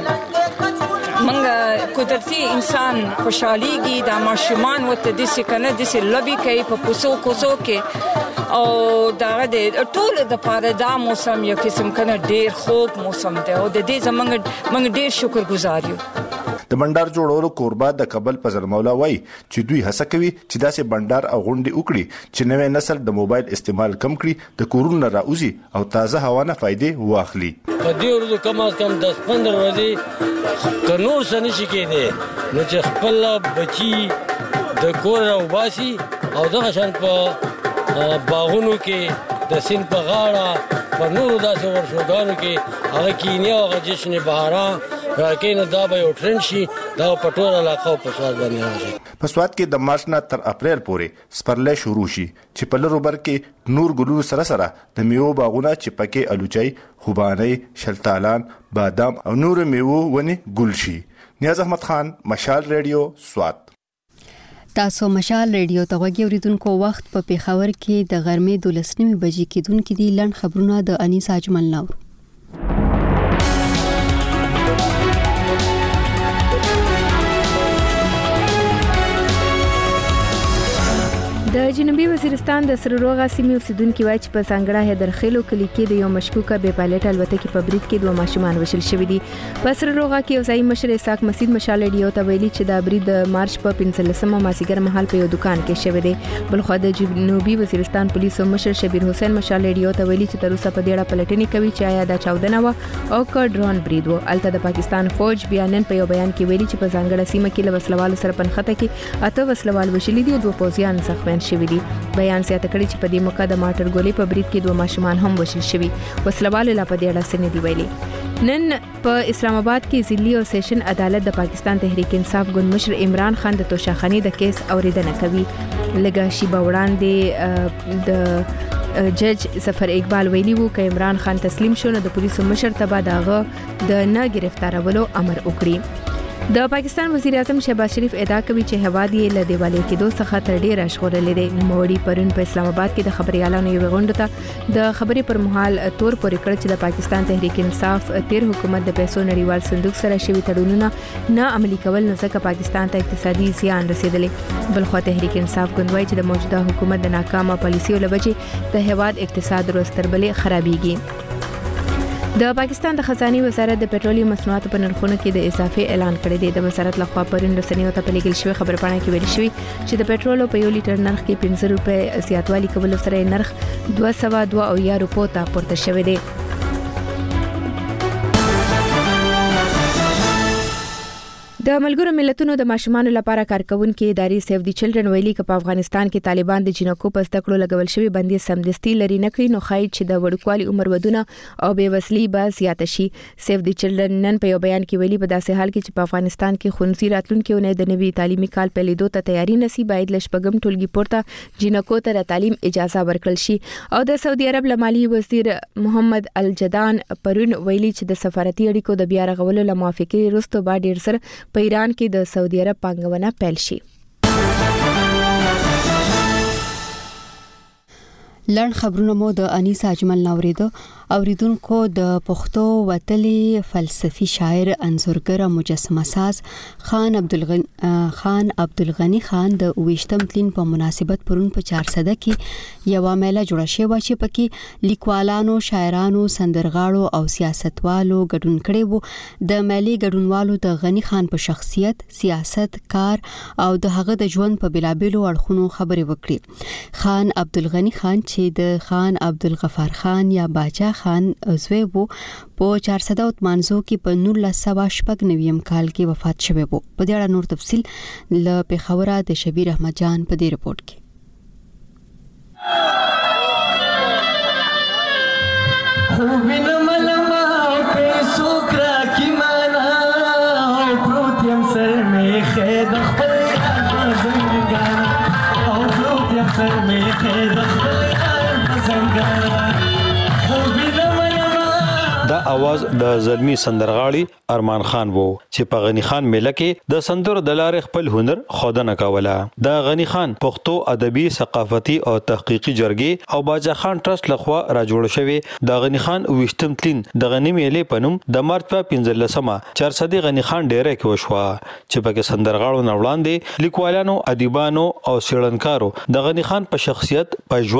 منګه قدرتي انسان خوشاليږي دا ماشومان وته د سکنه د لبي کوي په پوسو کوسو کې او دا غده ټول د پاره دا موسم یو قسم کنه ډیر خوږ موسم دی او د دې زمنګ منګ ډیر شکر گزار یو
د بندر جوړولو کوربه د کابل فضل مولا وایي چې دوی هڅه کوي چې داسې بندر او غونډې وکړي چې نوې نسل د موبایل استعمال کم کړي، د کورونو راوځي او تازه هوا نه فائدې واخلي.
په دې ورځو کم از کم دس پندرہ ورځې که نور څه نشي کېدی نو چې خپل بچي د کور راوباسي او دغه شان په باغونو کې د سیند په غاړه په نورو داسې ورشوګانو کې هغه کینیا او هغه جشن بهاران راکې نه دا به یو ټرند شي، دا په ټوله علاقه او په سواد باندې راشي.
په سواد کې د مارچ نه تر اپریل پورې سپرلی شروع شي چې په لرو بر کې نور ګلو سره سره د میوو باغونه چې پکې الوچای، خوباني، شلتالان، بادام او نور میوو ونی ګل شي. نیاز احمد خان، مشال ریډیو، سواد.
تاسو مشال ریډیو ته غوږی اوریدونکو وخت په پیښور کې د غرمې دولس نیمې بجې کېدونکې دي. لنډ خبرونه د انیس اجمل نور.
د جنوبي وزیرستان د سرروغه سیمې اوسیدونکو وایي چې په څنګړه هدرخیلو کلی کې د یو مشکوکه بې پایلټ الوتکې په برید کې دوه ماشومان وشل شوي دي. په سرروغه کې یو ځای مشر اسحاق مسعود مشال ریډیو ته ویلي چې دا برید د مارچ په پنځلسمه مازیګر مهال په یو دکان کې شوی دی. بلخو د جنوبي وزیرستان پولیسو مشر شبیر حسین مشال ریډیو ته ویلي چې تر اوسه په دې اړه پلټنې کوي چې آیا دا چاودنه و او که ډرون برید و. الته د پاکستان فوج بیا نن په یو بیان کې ویلي چې په ځانګړه سیمه کې له وسلوالو سره پنخته کې اته وسلوال وشلي دي او دوه پوځیان زخمیان شوي دي. بیان زیاته کړي چې په دې موقع د ماټر ګولې په برید کې دوه ماشومان هم وشل شوي. وسلوال لا په دې اړه څه نه دی ویلي. نن په اسلام آباد کې ضلعي او سیشن عدالت د پاکستان تحریک انصاف ګوند مشر عمران خان د توشاخانی د کیس اوریدنه کوي. لږه شیبه وړاندې د جج ظفر اقبال ویلي وو چې عمران خان تسلیم شو نو د پولیسو مشر ته به داغه د نه گرفتارولو امر وکړي. د پاکستان وزیر اعظم شهباز شریف ادعا کوي چې هواد یې له دیوالې کې دوه څخه تر ډیر اشغورلې دي. نوموړي پرون په اسلام آباد کې د خبريالانو یو غونډه ته د خبرې پر مهال تور پورې کړ چې د پاکستان تحریک انصاف تیر حکومت د پیسو نړیوال صندوق سره شوی تړونونه نه عملي کول نه ځکه پاکستان ته اقتصادي زیان رسیدلې. بلخو تحریک انصاف ګوند وایي چې د موجوده حکومت د ناکامه پالیسیو لوجې د هواد اقتصاد ورستربلې خرابېږي. د پاکستان د خزاني وزارت د پېټرولیم مصنوعاتو په نرخونو کې د اضافه اعلان کړی دی. د وزارت لخوا پرون رسنیو ته په لیکل شوی خبرپاڼه کې ویل شوی چې د پېټرولو په یو لیټر نرخ کې پنځه روپۍ زیاتوالی کول سره نرخ دوه سوه دوه اویا روپو ته پورته شوی دی. د ملګرو ملتونو د ماشومانو لپاره کارکونکو ادارې سیف دی چلډرن ویلي چې په افغانستان کې طالبان د جنکو په زده لګول شوی بندي سمدستي لري نه کړی نو خای چې د وړوکوالي عمر ودونه او بې وسلي به زیات شي. سیف دی چلډرن نن په یو بیان کې ویلي په داسې حال کې چې په افغانستان کې خونځي راتلونکو نه د نوي تعلیمي کال په لیدو ته تیاری نسی باید لشپګم ټولګي پورته جنکو ته تعلیم اجازه ورکړل شي. او د سعودي عرب لمالي وزیر محمد الجدان پرون ویلي چې د سفارتي اړیکو د بیا رغولو لموافقه وروسته با ډیر سر په ایران کې د سعودي عرب پانګونه پیل شي.
لړ خبرونه مو د انیس اجمل نوریدو اوریدونکو د پښتو وتلي فلسفي شاعر انځورګر مجسمه ساز خان عبدالغنی خان عبدالغنی خان د ویشتم تلین په مناسبت پرون په چار صده کې یو میله جوړه شوې چې پکې لیکوالانو، شاعرانو، سندرغاړو او سیاستوالو ګډون کړي وو. د میلې ګډونوالو د غنی خان په شخصیت، سیاست، کار او د هغه د ژوند په بلابلو اړخونو خبرې وکړي. خان عبدالغنی خان چې د خان عبدالغفار خان یا باچا خان زوی وو په چار صده مانزو کې په نولس سوه شپږ نویم کال کې وفات شوی وو. په دې اړه نور تفصیل له پیښوره د شبیر احمد جان په دې رپورت کې.
دا आवाज د زلمی سندرغاړي ارمان خان وو چې په غنی خان میله کې د سندرو د لارې خپل هنر خودنه کوله. د غنی خان پښتو ادبي، ثقافتي او تحقیقي جرګې او باجا خان ټرست لخوا را جوړ شوی د غنی خان وشتم تلین د غنی میله پنوم د مارچ په پنځلسمه چار صدې غنی خان ډیره کې وشوه چې پکې سندرغاړو نوړاندې لیکوالانو، ادیبانو او څېړنکارو د غنی خان په شخصیت، په ژوند،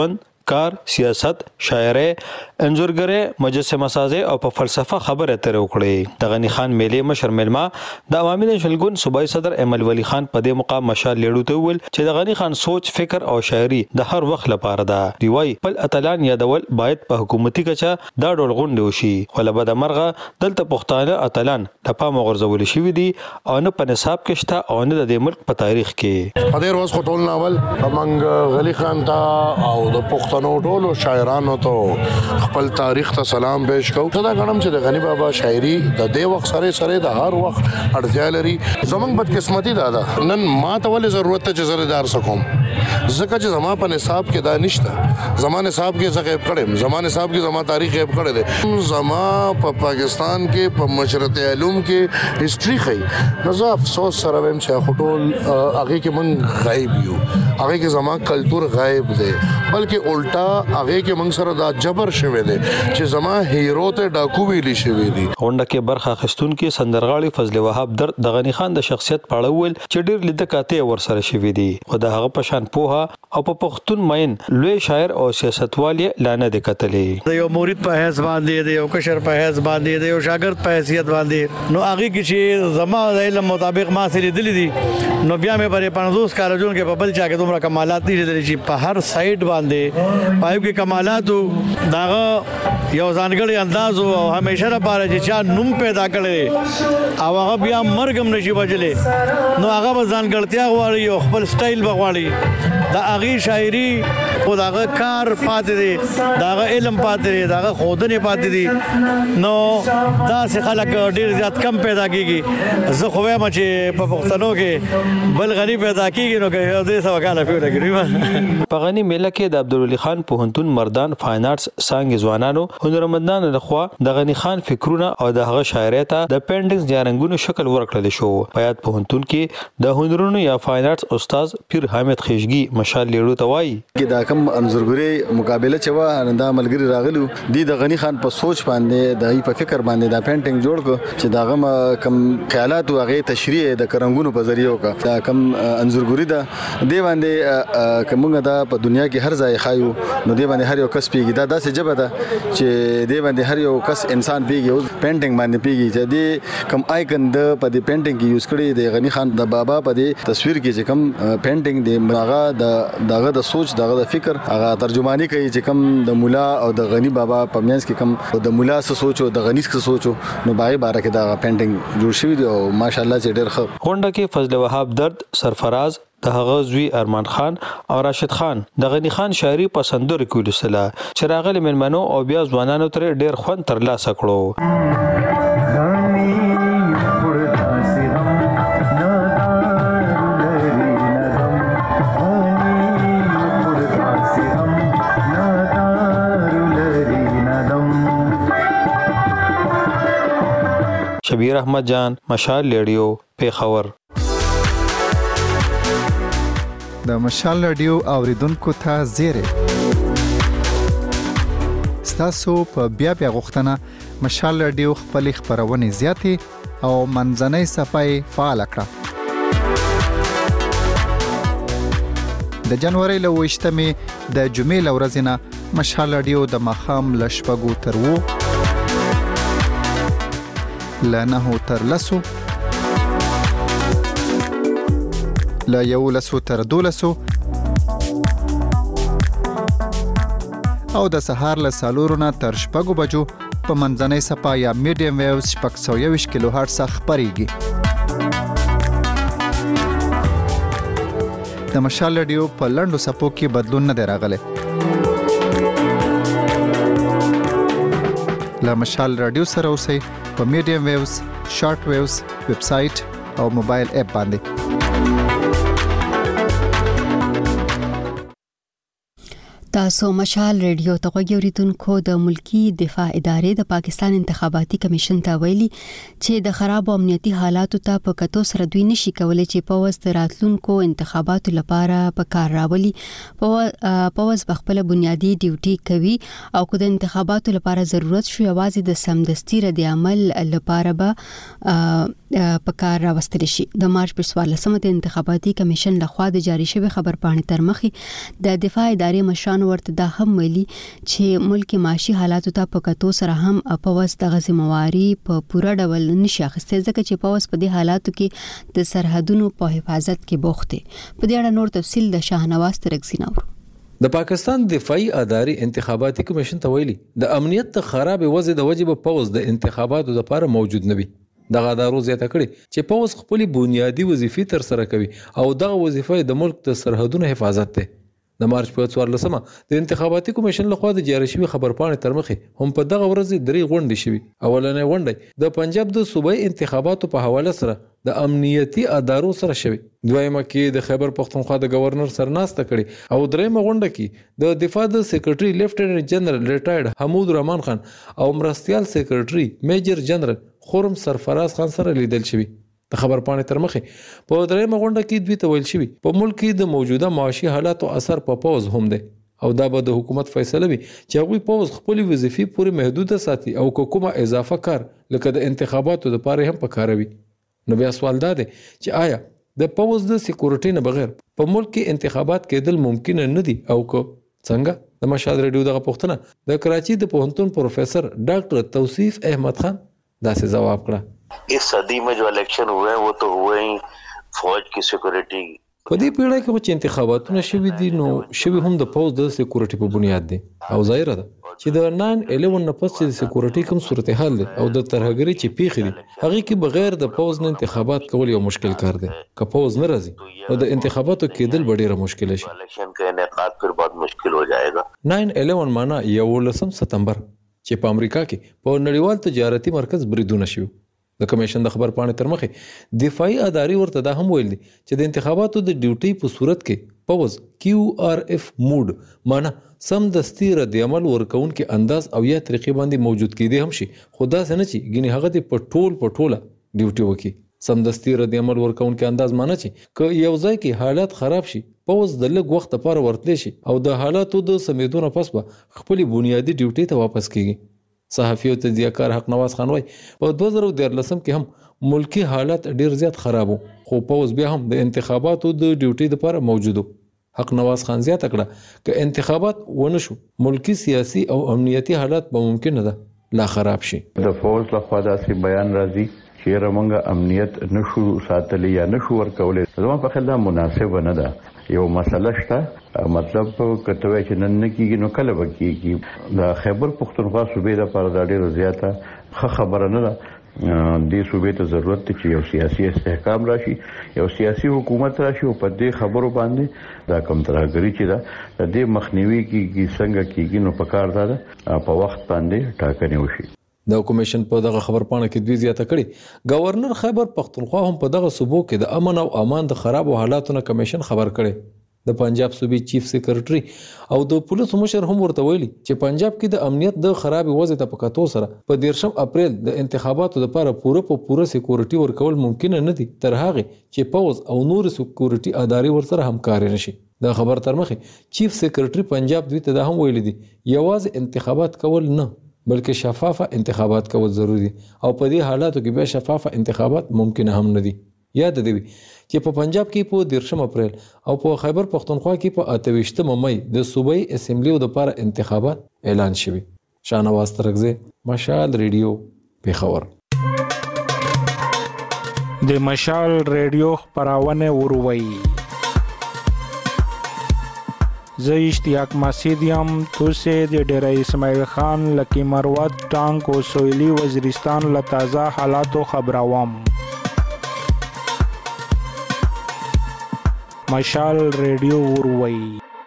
کار، سیاست، شاعري، انځورګري، مجسمه سازي او په فلسفه خبره اترې وکړي. د غنی خان میلې مشر ملما د عوامي نشلګون صوبایي صدر امل ولی خان په دې مقام مشال لیړو ته ویل چې د غنی خان سوچ، فکر او شاعري د هر وخت لپاره ده. دی وايي خپل اتلان یادول باید په حکومتي کچه دا ډول غونډې وشي، خو له بده مرغه دلته پښتانه اتلان د پام غورځول شوي دي او نه په نصاب کې شته او نه د دې ملک په تاریخ کې.
په دې ورځ خو ټول ناول موږ غلی خان ته او د پښتنو ټولو شاعرانو ته خپل تاریخ ته سلام پېښ کوو. دا غنم چې د غنی بابا شاعري د دې وخت سره سره د هر وخت اړتیا لري. زمونږ بدقسمتي دا ده نن ما ته ولې ضرورت ته چې زردار سکوم، ځکه چې زما په نصاب کې دا نشته. زما نصاب کې څه غیب کړم، زما نصاب کې زما تاریخ غیب کړی دی. زما په پاکستان کې په مشرت علوم کې هیستوري خي. نو زه افسوس سره وایم چې ټول هغه کې مونږ غایب یو، هغه کې زما کلچر غایب دی، بلکې الټا هغه کې مونږ سره دا جبر شوی دی چې زما هیرو ته ډاکو ویلی شوی دی.
غونډه کې برخه اخیستون کې سندرغاړي فضل وهاب در د غنی خان د شخصیت په اړه ویل چې ډېر لیده کاته ور سره شوی دی او د هغه په شان پوها او په پښتون مین لوی شاعر او سیاستوال لانه د کتلې.
د یو مرید په حیث باندې، د یو کشر په حیث باندې، د یو شاګرد په حیثیت باندې، نو هغه کې چې زما د علم مطابق ما سره دلی دي، نو بیا مې پرې پنځوس کالجون کې په بل چا کې دومره کمالات دي چې په هر سایډ باندې پایو کې کمالات داغه یو ځانګړی انداز او همیشه لپاره چې چا نوم پیدا کړي او هغه بیا مرګم نشي بچلې، نو هغه به ځانګړتیا غواړي او خپل سټایل به غواړي. دا هغه شاعري او داغه کار پاتې دي، داغه علم پاتې دي، داغه خودنه پاتې دي، نو دا څه خلک ډیر زیات کم پیدا کیږي. زه خو وایم چې په پښتنو کې بل غنی پیدا کیږي، نو که دې څه وکاله پیدا کړی.
په غنی میله کې د عبدالولي خان پوهنتون مردان فاین آرټس څنګه ځوانانو هنرمندانو لخوا د غنی خان فکرونه او د هغه شاعري ته د پینټینګز یا رنگونو شکل ورکړل شو. په یاد پوهنتون کې د هنرونو یا فاین آرټس استاد پیر حامد خیشګي مشال لیړو ته وایي
چې دا کوم انځورګری مقابله چې و دا ملګری راغلو دي د غنی خان په سوچ باندې د په فکر باندې دا پینټینګ جوړ کو چې دا غم کم خیالات او هغه تشریح د کرنګونو په ذریعہ وکړه. دا کم انځورګری دا دی باندې کومه دا په دنیا کې هر ځای خایو، نو دی باندې هر یو کس پیږي. دا داسې جبه ده چې دی باندې هر یو کس انسان پیږي او پینټینګ باندې پیږي چې دی کم آیکن د په دې پینټینګ کې یوز کړي د غنی خان د بابا په دې تصویر کې چې کم پینټینګ دی هغه د دغه د سوچ دغه د فکر هغه ترجمانی کوي چې کم د مولا او د غنی بابا په میانس کې کم د مولا څه سوچو د غنی څه سوچو، نو باغی بار کې دا پینټینګ جوړ شوی دی او ماشاءالله چې ډېر ښه.
غونډه کې فضل وهاب درد، سرفراز د هغه زوی ارمان خان او راشد خان د غنی خان شاعري پسندور کول سره چې راغلي مېلمنو او بیا ځوانانو تر ډېر خوند ترلاسه کړو. شبیر احمد جان، مشال ریډیو، پیښور.
د مشال ریډیو اوریدونکو ته زیره ستاسو په بیا بیا غوښتنه مشال ریډیو خپل خبرونه زیاتې او منځنۍ صفای فعال کړه. د جنوري له وشتمې د جمعې لورځ نه مشال ریډیو د مخام لشپګو تر وو لانه تر لسو لا یو لسو تر دولسو او د سهار له سالورونه تر شپږو بجو په منځنۍ صفا یا میډیم ویوز شپږ سوه یوویشت کیلو هرټز خپرېږي. د مشال ریډیو په لنډو صفو کې بدلون نه دی راغلی. له مشال ریډیو سره اوسئ په میډیم ویوز، شارټ ویوز، ویب سایټ او موبایل اپ باندې.
تاسو مشال ریډیو ته غوږیدونکو د ملکی دفاع ادارې د پاکستان انتخاباتي کمیشن ته ویلي چې د خراب امنیتي حالاتو ته په کتو سره دوی نشي کولای چې په وست راتلونکو انتخاباتو لپاره په کار راولي. په وست بخپل بنیادی ډیوټي کوي او کو د انتخاباتو لپاره ضرورت شو یوازې د سمدستي ردي عمل لپاره به په کار راوستل شي. د مارچ په څوارلسمه د انتخاباتي کمیشن لخوا د جاری شوی خبر پاڼې تر مخې د دفاع ادارې مشان ورته دا هم ویلي چې ملک معاشي حالاتو ته په کتو سره هم پوز د غزمواري په پوره ډول نشي اخیستل ځکه چې پوز په دې حالاتو کې د سرحدونو په حفاظت کې بوخت دي. په دې اړه نور تفصیل د شاهنواز ترکزی نور.
د پاکستان دفاعي اداري انتخاباتي کمیشن ته ویلي د امنیت د خراب وضع د وجې په پوز د انتخاباتو لپاره موجود نه وي. دغه ادارو زیاته کړي چې پوز خپل بنیادی وظیفې تر سره کوي او دغه وظیفه د ملک د سرحدونو حفاظت ده. د مارچ په څوارلسمه د انتخاباتي کمیشن لخوا د جاری شوی خبرپاڼې تر مخې هم په دغه ورځ درې غونډې شوي. اولنې غونډه د پنجاب د صوبایي انتخاباتو په حواله سره د امنیتي ادارو سره شوي. دویمه کې د خیبر پختونخوا د گورنر سره ناسته کړي او دریمه غونډه کې د دفاع د سیکریټري لیفټیننټ جنرال ریټایرډ حمود رحمان خان او مرستيال سیکریټري میجر جنرال خرم سرفراز خان سره لیدل شوي. د خبرپاڼې تر مخې په دریمه غونډه کې دوی ته ویل شوي په ملک کې د موجوده معاشي حالاتو اثر په پوز هم دی او دا به د حکومت فیصله وي چې هغوی پوز خپل وظیفې پورې محدوده ساتي او کومه اضافه کار لکه د انتخاباتو لپاره هم پکاروي. نو بیا سوال دا دی چې آیا د پوز د سکیورټي نه بغیر په ملک کې انتخابات کېدل ممکن نه دي او کو څنګه؟ د مشهد ریډیو دغه پوښتنه د کراچي د پوهنتون پروفیسر ډاکټر توصیف احمد خان داسې جواب کړه.
इस सदी में जो इलेक्शन हुए हैं वो तो हुए ही फौज की सिक्योरिटी
په دې پیړۍ کې چې انتخاباتونه شوي دي نو شوي هم د پوز د سکیورټي په بنیاد دي او ظاهره ده چې د ناین الیون نه پس چې سکیورټي کوم صورتحال دی او د ترهګري چې پیښې دي هغه کې بغیر د پوز نه انتخابات کول یو مشکل کار دی. که پوز نه راځي نو د انتخاباتو کېدل به ډېره مشکل شي.
इलेक्शन का इनेकाद फिर बहुत मुश्किल हो जाएगा.
ناین الیون معنا یولسم ستمبر چې په امریکا کې په نړیوال تجارتي مرکز بریدونه شوي. د کمیشن د خبرپاڼې تر مخې دفاعي اداري ورته دا هم ویل دي چې د انتخاباتو د ډیوټي په صورت کې پوز کیو آر اف موډ معنا سم دستي رد عمل ورکون کې انداز او یا طریقې باندې موجود کېدی هم شي. خدا سره چې ګینه هغه د پټول پټوله ډیوټي وکي. سم دستي رد عمل ورکون کې انداز معنا چې ک یو ځای کې حالات خراب شي پوز د لږ وخت لپاره ورتلی شي او د حالاتو د سمیدونو پس به خپل بنیادی ډیوټي ته واپس کیږي. صحافي او تجزیه‌کار حق نواز خان وايي په دوه زره دیارلسم کې هم ملکی حالات ډیر زیات خراب وو خو پوز بیا هم د انتخاباتو د ډیوټي لپاره موجود وو. حق نواز خان زیاته کړه چې انتخابات ونه شو ملکی سیاسي او امنیتي حالات به ممکن ده لا خراب شي.
د فوز لخوا داسې بیان راځي چې رمنګ امنیت نشو ساتلی یا نشو ورکولې. زما په خیال دا مناسب نه ده. یو مسله شته مطلب کته وای چې نن کېږي نو کله به کېږي. د خیبر پختونخوا صوبې لپاره دا ډیره زیاته ښه خبره نه ده. دې صوبې ته ضرورت دی چې یو سیاسي استحکام راشي یو سیاسي حکومت راشي او په دې خبرو باندې دا کم ترهګري چې ده د دې مخنیوي کېږي څنګه کېږي نو په کار ده په وخت باندې ټاکنې وشي.
د کمیشن په دغه خبرپاڼه کې دوی زیاته کړي گورنر خیبر پختونخوا هم په دغه صوبو کې د امن او امان د خراب حالاتو نه کمیشن خبر کړي. د پنجاب صوبې چیف سیکریټري او د پولیسو مشر هم ورته ویلي چې پنجاب کې د امنیت د خراب وضع ته په کتو سره په دیرشم اپریل د انتخاباتو لپاره پوره په پوره سکیورټي ورکول ممکن نه دي تر هغه چې پوز او نور سکیورټي ادارې ورسره همکاري نشي. د خبر تر مخې چیف سیکریټري پنجاب دوی ته دا هم ویلي دي یوازې انتخابات کول نه بلکې شفافه انتخابات کول ضروری او په دې حالاتو کې به شفافه انتخابات ممکن هم نه دي. یاد دی چې په پنجاب کې په دیرشم اپریل او په خیبر پختونخوا کې په اتهویشتم مئی د صوبایي اسمبلیو لپاره انتخابات اعلان شوي. شاهنواز ترکزی مشال ریډیو پیښور.
د مشال ریډیو خبرونه وروي زه اشتیاق مسیدیم توسه د ډیره اسماعیل خان لکی مروت ټانک او سویلی وزیرستان له تازه حالاتو خبروم. مشال ریډیو وروي.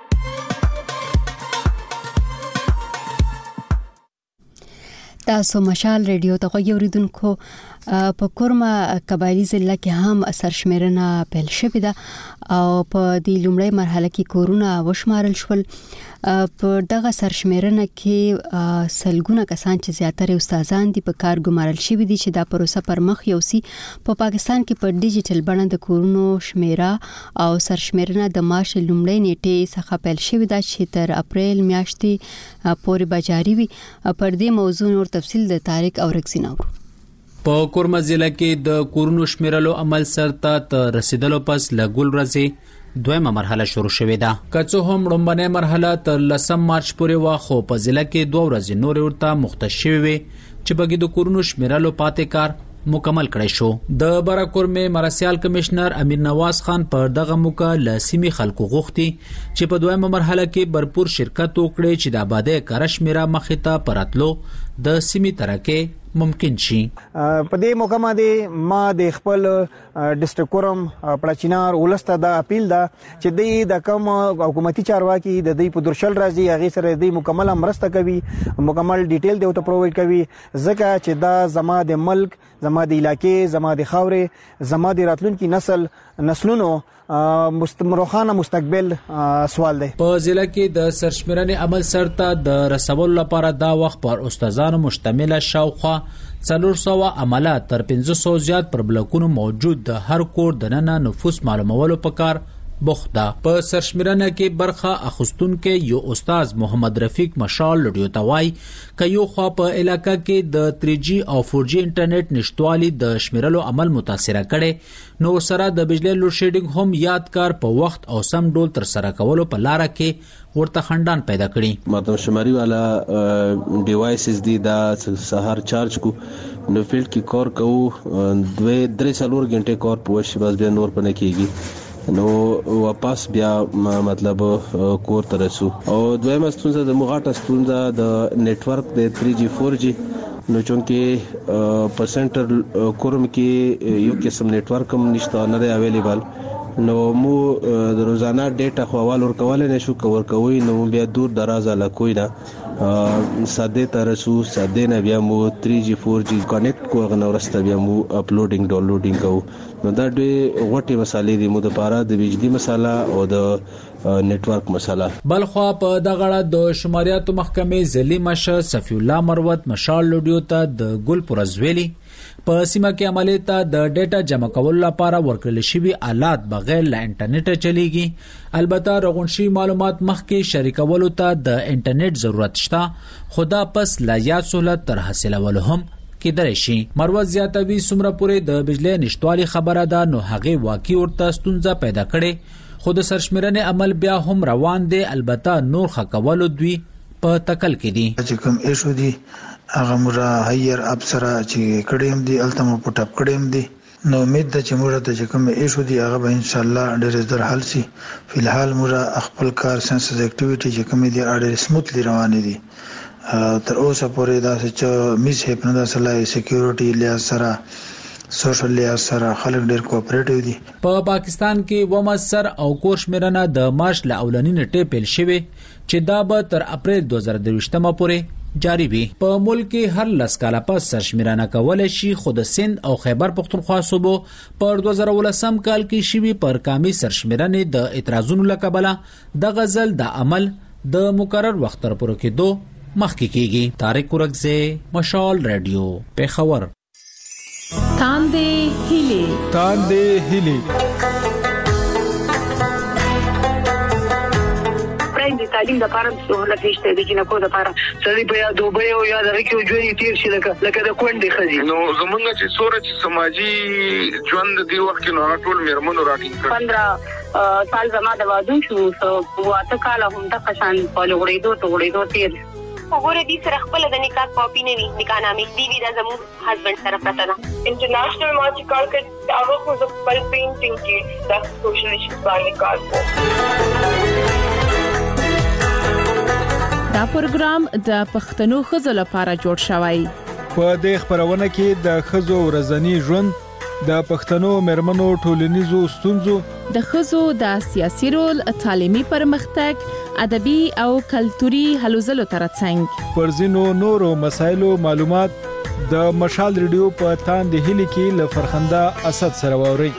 تاسو مشال ریډیو ته غوږی اوریدونکو په کورما قبایلی ضلع کې هم سرشمیرنه پیل شوې ده او په دې لومړی مرحله کې کورونه وشمارل شول. په دغه سرشمیرنه کې سلګونه کسان چې زیاتره استادان دي په کار ګمارل شوي دي چې دا پروسه پر مخ یوسي. په پاکستان کې په ډیجیټل بڼه د کورونو شمیره او سرشمیرنه د مارچ لومړۍ نیټې څخه پیل شوې ده چې تر اپریل میاشتې پورې به جاري وي. پر دې موضوع نور تفصیل د طارق اورکزی نور.
په کورما ضلع کې د کورونو شمیرلو عمل سرته ته رسیدلو پس لګول ورځې
دویمه مرحله شروع شوې ده.
که څه هم لومړنۍ مرحله تر لسم مارچ پورې وا، خو په ضلع کې دوه ورځې نورې ورته مختص شوې وي چې بګې د کورونو شمیرلو پاتې کار مکمل کړی شو. د براکورمې مرسیال کمشنر امیر نواز خان پر دغه موقع له سیمې خلکو غوښتي چې په دویمه مرحله کې برپور شرکت وکړي چې د آبادۍ کاره شمیره مخې ته پراتلو د سیمې ترکه ممکن شي.
په دې موقع باندې ما د خپل ډیسټریکټ کورم پړچینار ولسته د اپیل ده چې د د کوم حکومتي چارواکي د دې په درشل راځي هغه سره د مکمل مرسته کوي، مکمل ډیټیل دی او ته پرووایډ کوي، ځکه چې دا زما د ملک، زما د علاقې، زما د خاورې، زما د راتلونکي نسل نسلونو مستمروخانه مستقبل سوال دی.
په ضلع کې د سرشمیرنې عمل سرته د رسولو لپاره دا وخت پر استادانو مشتمله شاوخوا څلور سوه عملات تر پنځه سوه زیات پر بلکونو موجود د هر کور دننه نفوس معلومولو په کار بوخت ده. په سرشمیرنه کې برخه اخستونکو یو استاد محمد رفیق مشال لډیو توای ک یو خو په علاقہ کې د تھری جی او فور جی انټرنیټ نشټوالي د شمیرلو عمل متاثر کړي، نو سره د بجلی لوډ شیډینګ هم یادګار په وخت او سم ډول تر سره کولو په لار کې ورته خندان پیدا کړي.
مردم شماري والا ډیوایسز دي دا سهار چارج کو نو فیلډ کې کار کوو، دوه درې څلور غنټه کار پوښ بس بیا نور پنه کیږي، نو واپس بیا مطلب کور ته رسو. او دویمه ستونزه د مغاټه ستونزه د نتورک د تھری جی فور جی، نو چونکه په سنټر کورم کې یو قسم نتورک هم نشته، نه دی اویلیبل، نو مو د روزانه ډیټا خو اول ورکول نه شو کور کوي، نو بیا دور دراز علاقوي نه ساده ترسو ساده نه بیا مو تھری جی فور جی کنیکټ کو غنه ورسته بیا مو اپلوډینګ ډاونلوډینګ کو، نو دا ډېر غوټي مسالې دي مو د پاره د بجلی مساله او د نتورک مساله.
بلخوا په دغه د شماریاتو محکمې ځلی مشه صفی الله مروت مشال لوډیو ته د ګل پرزویلی په سیمه کې عملیات ته د ډیټا جمع کولو لپاره ورکړل شوی آلات بغیر له انټرنیټ چلیږي. البته رغونشي معلومات مخکې شریکولو ته د انټرنیټ ضرورت شته، خدا پس لا یاد سہولت تر حاصلولو هم کېدای شي. مروت زیاتوي څومره پورې د بجلی نشټوالي خبره ده، نو هغه واقعي ورته ستونزه پیدا کړي، خو د سرشمیرنې عمل بیا هم روان دی. البته نور خکولو دوی په تکل کې دي.
چې کوم ایشو دي هغه مورا هایر افسر چې کډیم دي التمو پټپ کډیم دي، نو امید ده چې مورا ته چې کوم ایشو دي هغه به ان شاء الله ډېر زر حل شي. فلحال مورا خپل کار سنسز اکټیویټي چې کوم دي اړ سموثلی روان دي، تر اوسه پورې دا چې میس هپنه د سلای سکیورټي لیا سره سوشل لیا سره خلک ډېر کوآپریټیو دي.
په پاکستان کې ومسر او کوشمیرنه د مارچ له اولنی نیټه پیل شوه چې دا به تر اپریل دوه زره دویشتمه پورې جاری وي. په ملک کې هر لس کاله پس سرشمیرنه کولای شي، خو د سند او خیبر پختونخوا صوبو پر دوه زره ولسم کال کې شوی پر کامي سرشمیرنې د اعتراضونو لکبله د غزل د عمل د مقرر وخت تر پورې کېدو مخکې کیږي. طارق ورکزه، مشال رادیو، پیښور.
تاندې هیلې
تاندې هیلې
د تعلیم د لپاره سہولت نشته د جنکو لپاره سړي په یا دوبه او یا د ریکو ژوند تیر شي لکه لکه د کونډې خزي.
نو زمونږ چې سوره چې سماجی ژوند دی وخت نو ټول میرمنو راټینګ کړ.
پندرہ سال زما د وادو شو سو واته کال هم د قشان په لغړېدو ته غړېدو تیر.
وګوره دې سره خپل د نکاح کاپی نه وی نکاح نامې دی وی د زمو هسبند سره پته ده.
انټرنیشنل مارچ کار کې هغه خو د خپل پینټینګ کې د سوشل ایشوز باندې کار کوي.
دا پروګرام د پښتنو خزو لپاره جوړ شوی.
په دې خبرونه کې د خزو ورځنی ژوند، د پښتنو مرمنو ټولنیزو ستونزو،
د خزو د سیاسي رول، تعلیمي پرمختګ، ادبي او کلتوري هلو ځلو ترڅنګ
پر ځینو نورو مسایلو معلومات د مشال ریډیو په تاندې هیلې کې له فرخنده اسد سره ووري.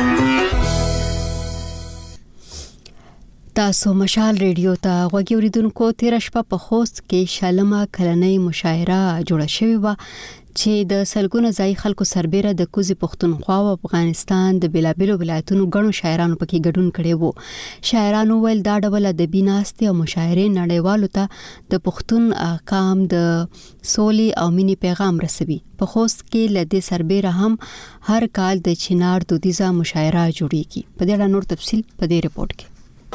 تاسو مشال ریډیو ته غوږی اوریدونکو، تیر شپه په خوست کې شلمه کلنۍ مشاعره جوړه شوې و چې د سلګونو ځای خلکو سربېره د کوزي پښتونخوا او افغانستان د بلابلو ولایتونو غنو شاعرانو پکې ګډون کړي وو. شاعرانو ول دا ډول ادبي ناستې او مشاعرې نړیوالو ته د پښتون احکام د سولې او مینې پیغام رسوي. په خوست کې لدې سربېره هم هر کال د چنار دودیزه مشاعره جوړیږي. په دې اړه نور تفصیل په دې رپورت کې.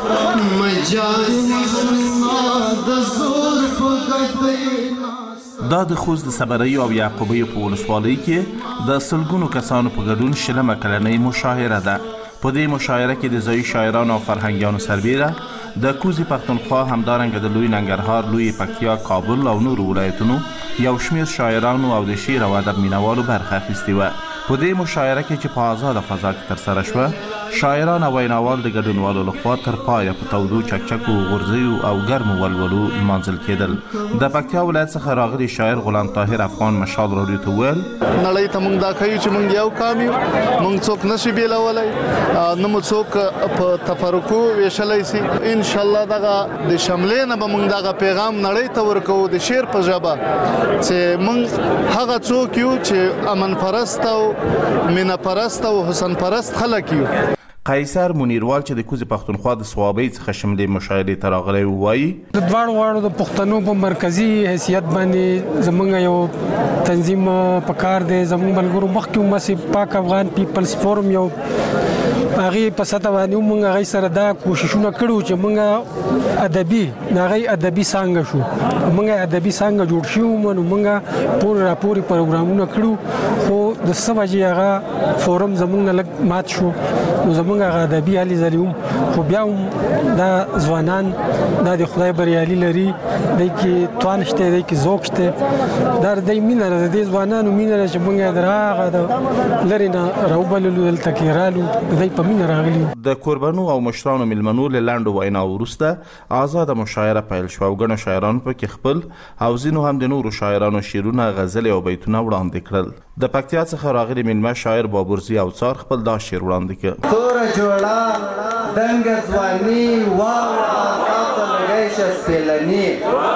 دا د خوست د صبریو او یعقوبیو په ولسوالۍ کې د سلګونو کسانو په ګډون شلمه کلنۍ مشاعره ده. په دې مشاعره کې د ځایي شاعرانو او فرهنګیانو سربېره د کوزي پښتونخوا همدارنګه د لوی ننګرهار، لوی پکتیا، کابل او نورو ولایتونو یو شمېر شاعرانو او د شعر او ادب مینوالو برخه اخیستې وه. په دې مشاعره کې چې په آزاده فضا کې ترسره شوه، شاعران او ویناوال د ګډونوالو لخوا تر پایه په تودو چکچکو، غورځیو او ګرمو ولولو لمانځل کېدل. د پکتیا ولایت څخه راغلي شاعر غلام طاهر افغان مشال راډیو ته وویل:
نړۍ ته موږ دا ښیو چې موږ یو قام یو، موږ څوک نشي بیلولی، نه مو څوک په تفرقو ویشلی سي. انشاءالله دغه د شملې نه به موږ دغه پیغام نړۍ ته ورکوو د شعر په ژبه، چې موږ هغه څوک یو چې امن پرست او مینه پرست او حسن پرست خلک یو.
قیصر منیروال چې د کوزي پښتونخوا د صوابۍ څخه شملې مشاعرې ته راغلی وایي:
د دواړو واړو د پښتنو په مرکزی حیثیت باندې زمونږ یو تنظیم په کار دی. زمونږ ملګرو مخکې مسې پاک افغان پیپلز فورم یو هغې په سطح باندې موږ هغې سره دا کوششونه کړو چې موږ ادبي د هغې ادبي څانګه شو، موږ ادبي څانګه جوړ شو وو، نو موږ پورې راپورې پروګرامونه کړو، خو د څه وجې هغه فورم زمونږ نه لږ مات شو، نو زمونږ هغه ادبي هلې ځلې هم، خو بیا هم دا ځوانان دا د خدای بریالي لري، دی کې توان شته، دی کې ذوق شته، دا د دوی مینه ده، د دې ځوانانو مینه ده چې موږ یې د هغه د لرې نه راوبللو، دلته کې رالو، د دوی په مینه راغلي.
د کوربنو او مشرانو میلمنو له لنډو ویناو وروسته آزاده مشاعره پیل شوه او ګڼو شاعرانو پکې خپل او ځینو هم د نورو شاعرانو شعرونه، غزلې او بیتونه وړاندې کړل. د پکتیا څخه راغلي میلمه شاعر بابورزي او څار خپل دا شعر وړاندې کړ:
توره جوړه دنګه ځواني، واه تاته لګی شه سپېلني،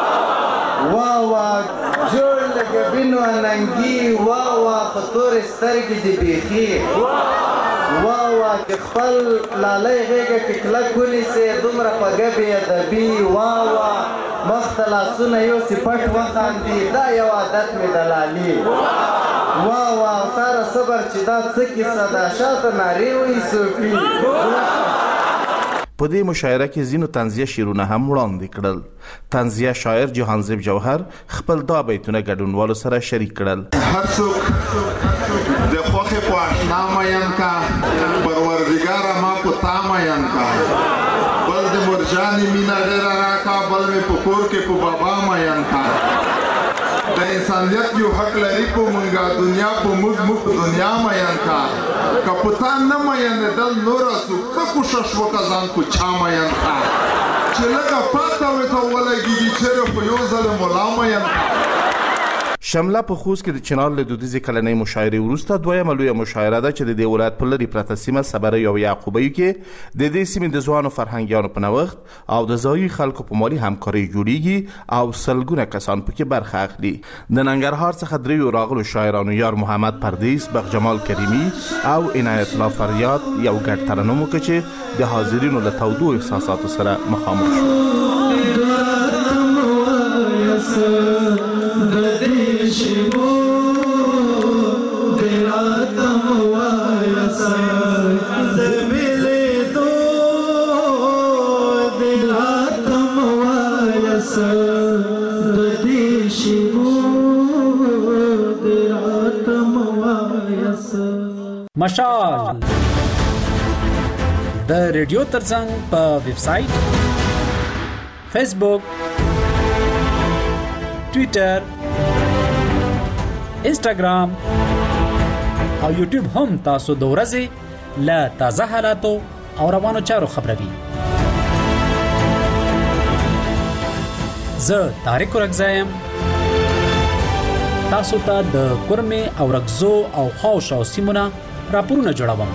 واه جوړ لکه بینو اننګي، واه په تورې سترګې دې بیخي، واه که خپل لالی غېږه کې کلک ونیسې دومره خوږه بې ادبي، واه مخ ته لاسونه یوسې پټ وخاندي، دا یو عادت مې د لالي، واه واه ساره صبر چې دا څه کیسه ده، شاته نارې وایي صوفي.
په دې مشاعره کې ځینو طنزیه شعرونه هم وړاندې کړل. طنزیه شاعر جهانزیب جوهر خپل دا بیتونه ګډونوالو سره شریک کړل:
هر څوک د خوښې په اشنا مین کا، پروردګاره ما په تا مین کا، بل د مرجانې مینه ډېره راکا، بل مې په کور کې په بابا مین کا، د انسانیت یو حق لري په مونږه، دنیا په موږ موږ په دنیا مین کا، که په تا نه مینېدل نوره څوک ته کوشش وکړه ځان په چا مین کا، چې لږه پاته ورته ولګېږي چېرې خو یو ځل ملا مین کا.
شمله په خوست کې د چنار له دودیزې کلنۍ مشاعرې وروسته دویمه لویه مشاعره ده چې د دې ولایت په لرې پرته سیمه صبریو او یعقوبیو کې د دې سیمې د ځوانو فرهنګیانو په نوښت او د ځایي خلکو په مالي همکارۍ جوړیږي او سلګونه کسان پکې برخه اخلي. د ننګرهار څخه دریو راغلو شاعرانو یار محمد پردیس، بخجمال کریمي او عنایت الله فریاد یو ګډ ترنم وکړ چې د حاضرینو له تودو احساساتو سره مخامخ شو.
مشال د ریډیو ترڅنګ په ویب سټ، فیسبوک، ټوئیټر، انسټاګرام او یوټیوب هم تاسو د ورځې له تازه حالاتو او روانو چارو خبروي. زه طارق ورکزایم، تاسو ته د کورمې او رګزو او خاوشاو سیمونه راپورونه جوړوم.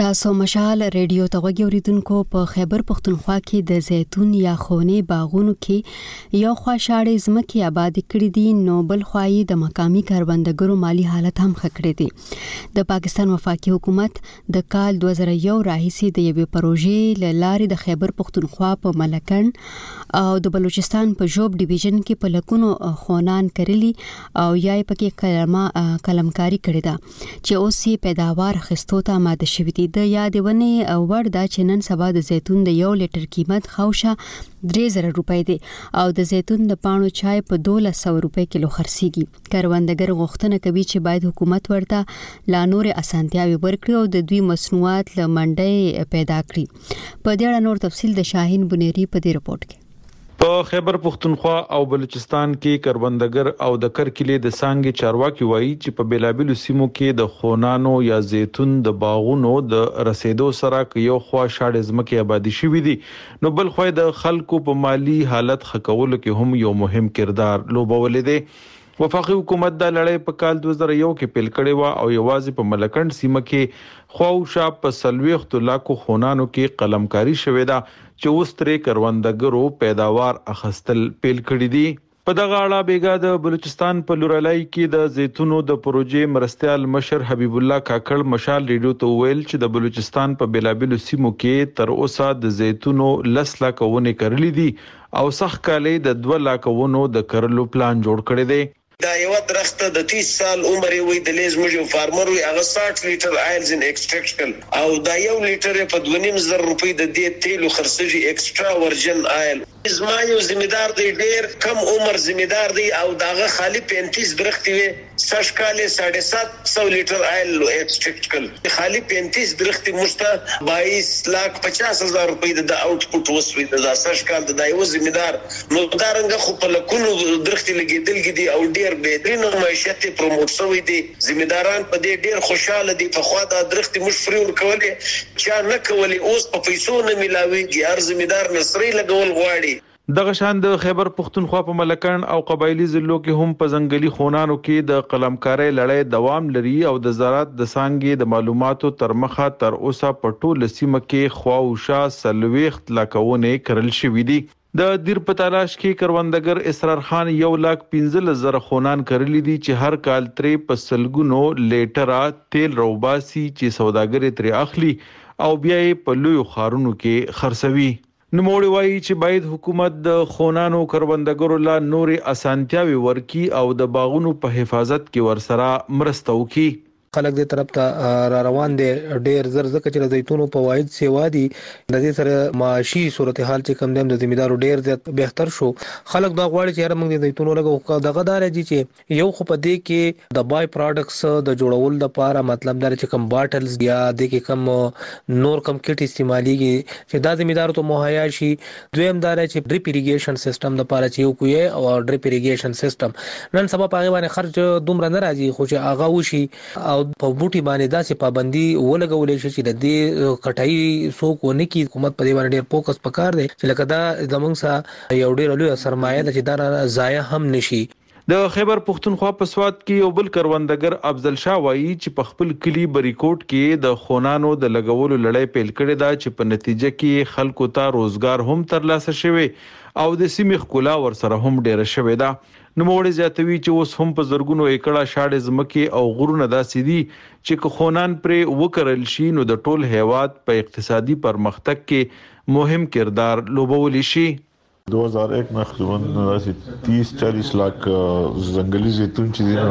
تاسو مشال ریډیو ته غوږی اوریدونکو په خیبر پختونخوا کې د زیتون یا خونې باغونو کې یو خوا شاړې ځمکې آباد کړې دي نو بل خوای د مقامی کاروباردګرو مالی حالت هم ښه کړی دی د پاکستان وفاقي حکومت د کال دوه زره یو راهیسې د یوې پروژې له لارې د خیبر پختونخوا په ملکن او د بلوچستان په جوب ډیویژن کې په لکونو خونان کړلي او یا پکې کلمه کلمکاری کړې ده چې اوس یې پیداوار خستو ته آماده شوی دی د یادونه ور دا چې نن سبا د زیتون د یو لیټر قیمت خوشه درې زره روپۍ دی او د زیتون د پاڼو چای په دوه سوه روپۍ کیلو خرڅیږي کاروباردګر غوښتنه کوي چې باید حکومت ورته لا نور اسانتیاوي ورکړي او د دوی مصنوعات له منډۍ پیدا کړي په دې اړه نور تفصیل د شاهین بنيري په دې رپورت کې
په خیبر پختونخوا او بلوچستان کې کاروباردګر او د کرکلې د سانګي چارواکي وایي چې په بیلابلو سیمو کې د خونانو یا زیتون د باغونو د رسیدو سره یو خوا شاړې ځمکې آبادی شوې دي نو بل خو د خلکو په مالی حالت خکولو کې هم یو مهم کردار لوبولې دي وفاقي حکومت د لړۍ په کال دوه زره یو کې پیل کړی و او یوازې په ملکند سیمه کې خواوشا په سلويخت لاکو خونانو کې قلمکاری شوې ده چې اوس ترې کاروباردګرو پیداوار اخستل پیل کړی دي په دغه اړه بیګا د بلوچستان په لورلای کې د زیتونو د پروژې مرستيال مشر حبیب الله کاکړ مشال ریډیو ته ویل چې د بلوچستان په بیلابلو سیمو کې تر اوسه د زیتونو لس لاکونه کړلې دي او سخ کالې د دوه لاکونو د کرلو پلان جوړ کړی دی
دا یو درخته د تیس سال عمر وي د لیز مجو فارمر وي هغه ساठ لیټر آیلز ان ایکستراکشن او دا یو لیټر په دوه نیم زره روپۍ د دې تیلو خرڅږي ایکسترا ورجن آیل زما یو ذمہدار دی ډیر کم عمر ذمہدار دی او داغه خالی پینتیس درختي وي سش کاله ساڑھے سات سو لیټر آیل ایکستراکټ کړ خالی پینتیس درختي مشته بائیس لاکھ پچاس هزار روپۍ د اوټپوټ وسوي د سش کال د یو ذمہدار نو دارنګ خو په لکونو درختي لګیدل کیدي او ډیر بهترین معیشت پروموټ شوی دي ذمہداران په دې ډیر خوشاله دي په خوا د درختي مش فری ور کولې چا نه کولې اوس په پیسو نه ملاويږي هر ذمہدار نصري لګول غواړي
دغه شان د خیبر پختونخوا په ملکن او قبایلی ضلعو کې هم په ځنګلي خونانو کې د قلمکارۍ لړۍ دوام لري او د زراعت د سانګي د معلوماتو تر مخه تر اوسه په ټوله سیمه کې خواوشا سلويخت لاکونه کرل شوې دي د دیر په تلاش کې کاروباردګر اسرار خان یو لاک پنځه زره خونان کړلې دي چې هر کال ترې په سلګونو لیټره تیل روباسي چې سوداګر ترې اخلي او بیا یې په لوی خارونو کې خرڅوي نوموړي وایي چې باید حکومت د خونانو کاروباردګرو لا نورې اسانتیاوي ورکي او د باغونو په حفاظت کې ورسره مرسته وکړي
خلک دې طرف ته را روان دي ډېر زر زکه چې د زیتونو فواید سیوا دي د دې سره معاشي صورتحال چې کم دیم د ذمہدارو ډېر زیات بهتر شو خلک دا غواړي چې هر موږ د زیتونو لګو دغه دار دي چې یو خو په دې کې د بای پروډکټس د جوړول د لپاره مطلب دا چې کم باټلز یا د کې کم نور کم کټ استعماليږي چې دا ذمہدارو ته مهیا شي دویم دا چې ډریپ اریګیشن سیستم د لپاره چې یو کوی او ډریپ اریګیشن سیستم نن سبا په باندې خرج دومره نه راځي خو چې هغه وشي او په بوټي باندې داسې پابندي ولګولې شي چې د دې کټای څوک ونه کی حکومت په دې باندې ډېر فوکس وکړ دی چې لکه دا زمونږ سره یو ډېر لوی سرمایه ده چې دا ضایع هم نشي
د خیبر پختونخوا په سواد کې یو بل کاروباردګر افضل شاه وایي چې په خپل کلی بریکوټ کې د خونانو د لګولو لړۍ پیل کړې ده چې په نتیجه کې خلکو ته روزګار هم ترلاسه شوی او د سیمې ښکلا ورسره هم ډېره شوې ده نوموړي زیاتوي چې اوس هم په زرګونو ایکړه شاړې ځمکې او غرونه داسې دي چې خونان پرې وکرل شي نو د ټول هیواد په اقتصادي پرمختګ کې مهم کردار لوبولی شي
دو ہزار ایک میں خصوصاً تیس چالیس لاکھ زنګلي زیتون چې دي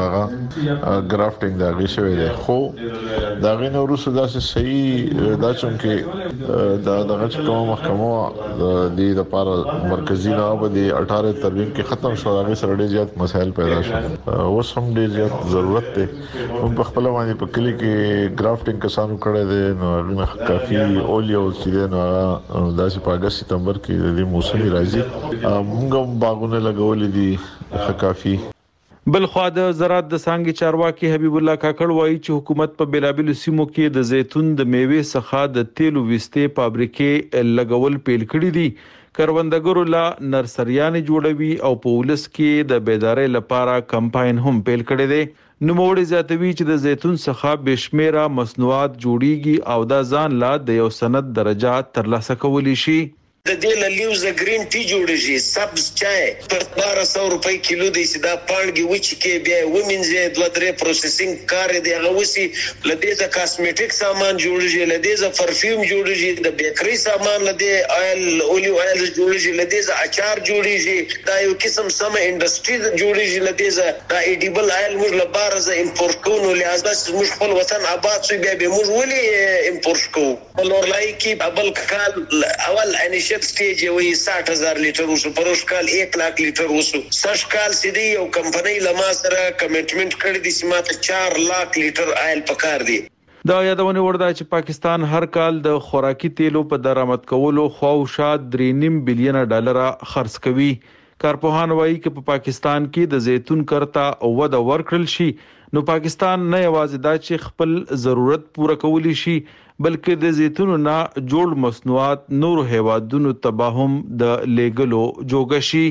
هغه ګرافټینګ دا غي شوی دی خو دا غي نو روسو داسې صحیح دا چونکه دا دغه کومه محکمه د دې لپاره مرکزی نه به د اٹھارہ ترمیم کې ختم شو دا غي سره ډېر زیات مسایل پیدا شول اوس هم ډېر زیات ضرورت دی هم په خپل باندې په کلی کې ګرافټینګ کسانو کړی دی نو کافي اولیا او چې نو داسې په اگست سپتمبر کې د موسمي راځي موږ باغونه لګولې دي کافي
بل خو د زراعت د سانګي چارواکي حبیب الله کاکړ وایي چې حکومت په بیلابل سیمو کې د زیتون د میوې څخه د تیلو وستې فابریکې لګول پیل کړي دي کاروباردګرو لا نرسریان جوړوي او په ولس کې د بیدارۍ لپاره کمپاین هم پیل کړي دي نوموړي زیاتوي چې د زیتون څخه بشمیره مصنوعات جوړیږي او دا ځان لا د یو سند درجه ترلاسه کولی شي.
د دې لیوز گرین ټی جوړیږي، سبز چای پر بارہ سو روپۍ کیلو دی، سیدا پانګي وچی کې بیا ومنځه دوه درې پروسیسینګ کار دی، هغه وسی لدې د کاسمیټیک سامان جوړیږي، لدې د پرفیوم جوړیږي، د بیکری سامان لدې آیل اولیو آیل جوړیږي، لدې د اچار جوړیږي، دا یو قسم سم انډستری جوړیږي، لدې د ایډیبل آیل موږ لپاره ز امپورټ کوو، لہذا موږ خپل وطن آباد شو بیا به موږ ولې امپورټ کوو. لورلای کې ابل کال اول انیشیټ سټیج وي ساठ هزار لیټر وسو، پروش کال ایک لاکھ لیټر وسو، سش کال سیدی یو کمپنی لما سره کمټمنټ کړی دي چې ماته چار لاکھ لیټر آیل پکار دی.
دا یادونه ورده چې پاکستان هر کال د خوراکي تیلو په درآمد کولو خواوشا درې نیم بلین ډالر خرڅ کوي. کارپوهان وایي چې په پاکستان کې د زیتون کرتا وده ورکړل شي نو پاکستان نه یوازې دا چې خپل ضرورت پوره کولی شي بلکې د زیتونو نه جوړ مصنوعات نور هیوادونو ته هم د لیګلو جوګه شي.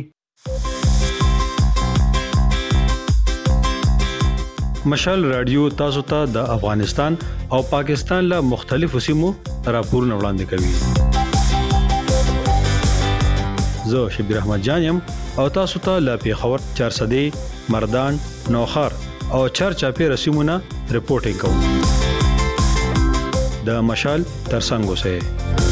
مشال رادیو تاسو ته د افغانستان او پاکستان له مختلفو سیمو راپورونه وړاندې کوي. زه شبیر احمد جان یم او تاسو ته له پیښور چارسدې مردان نوخار او چرچاپی رسیمونه رپورټینګ کوم. د مشال ترڅنګ اوسئ.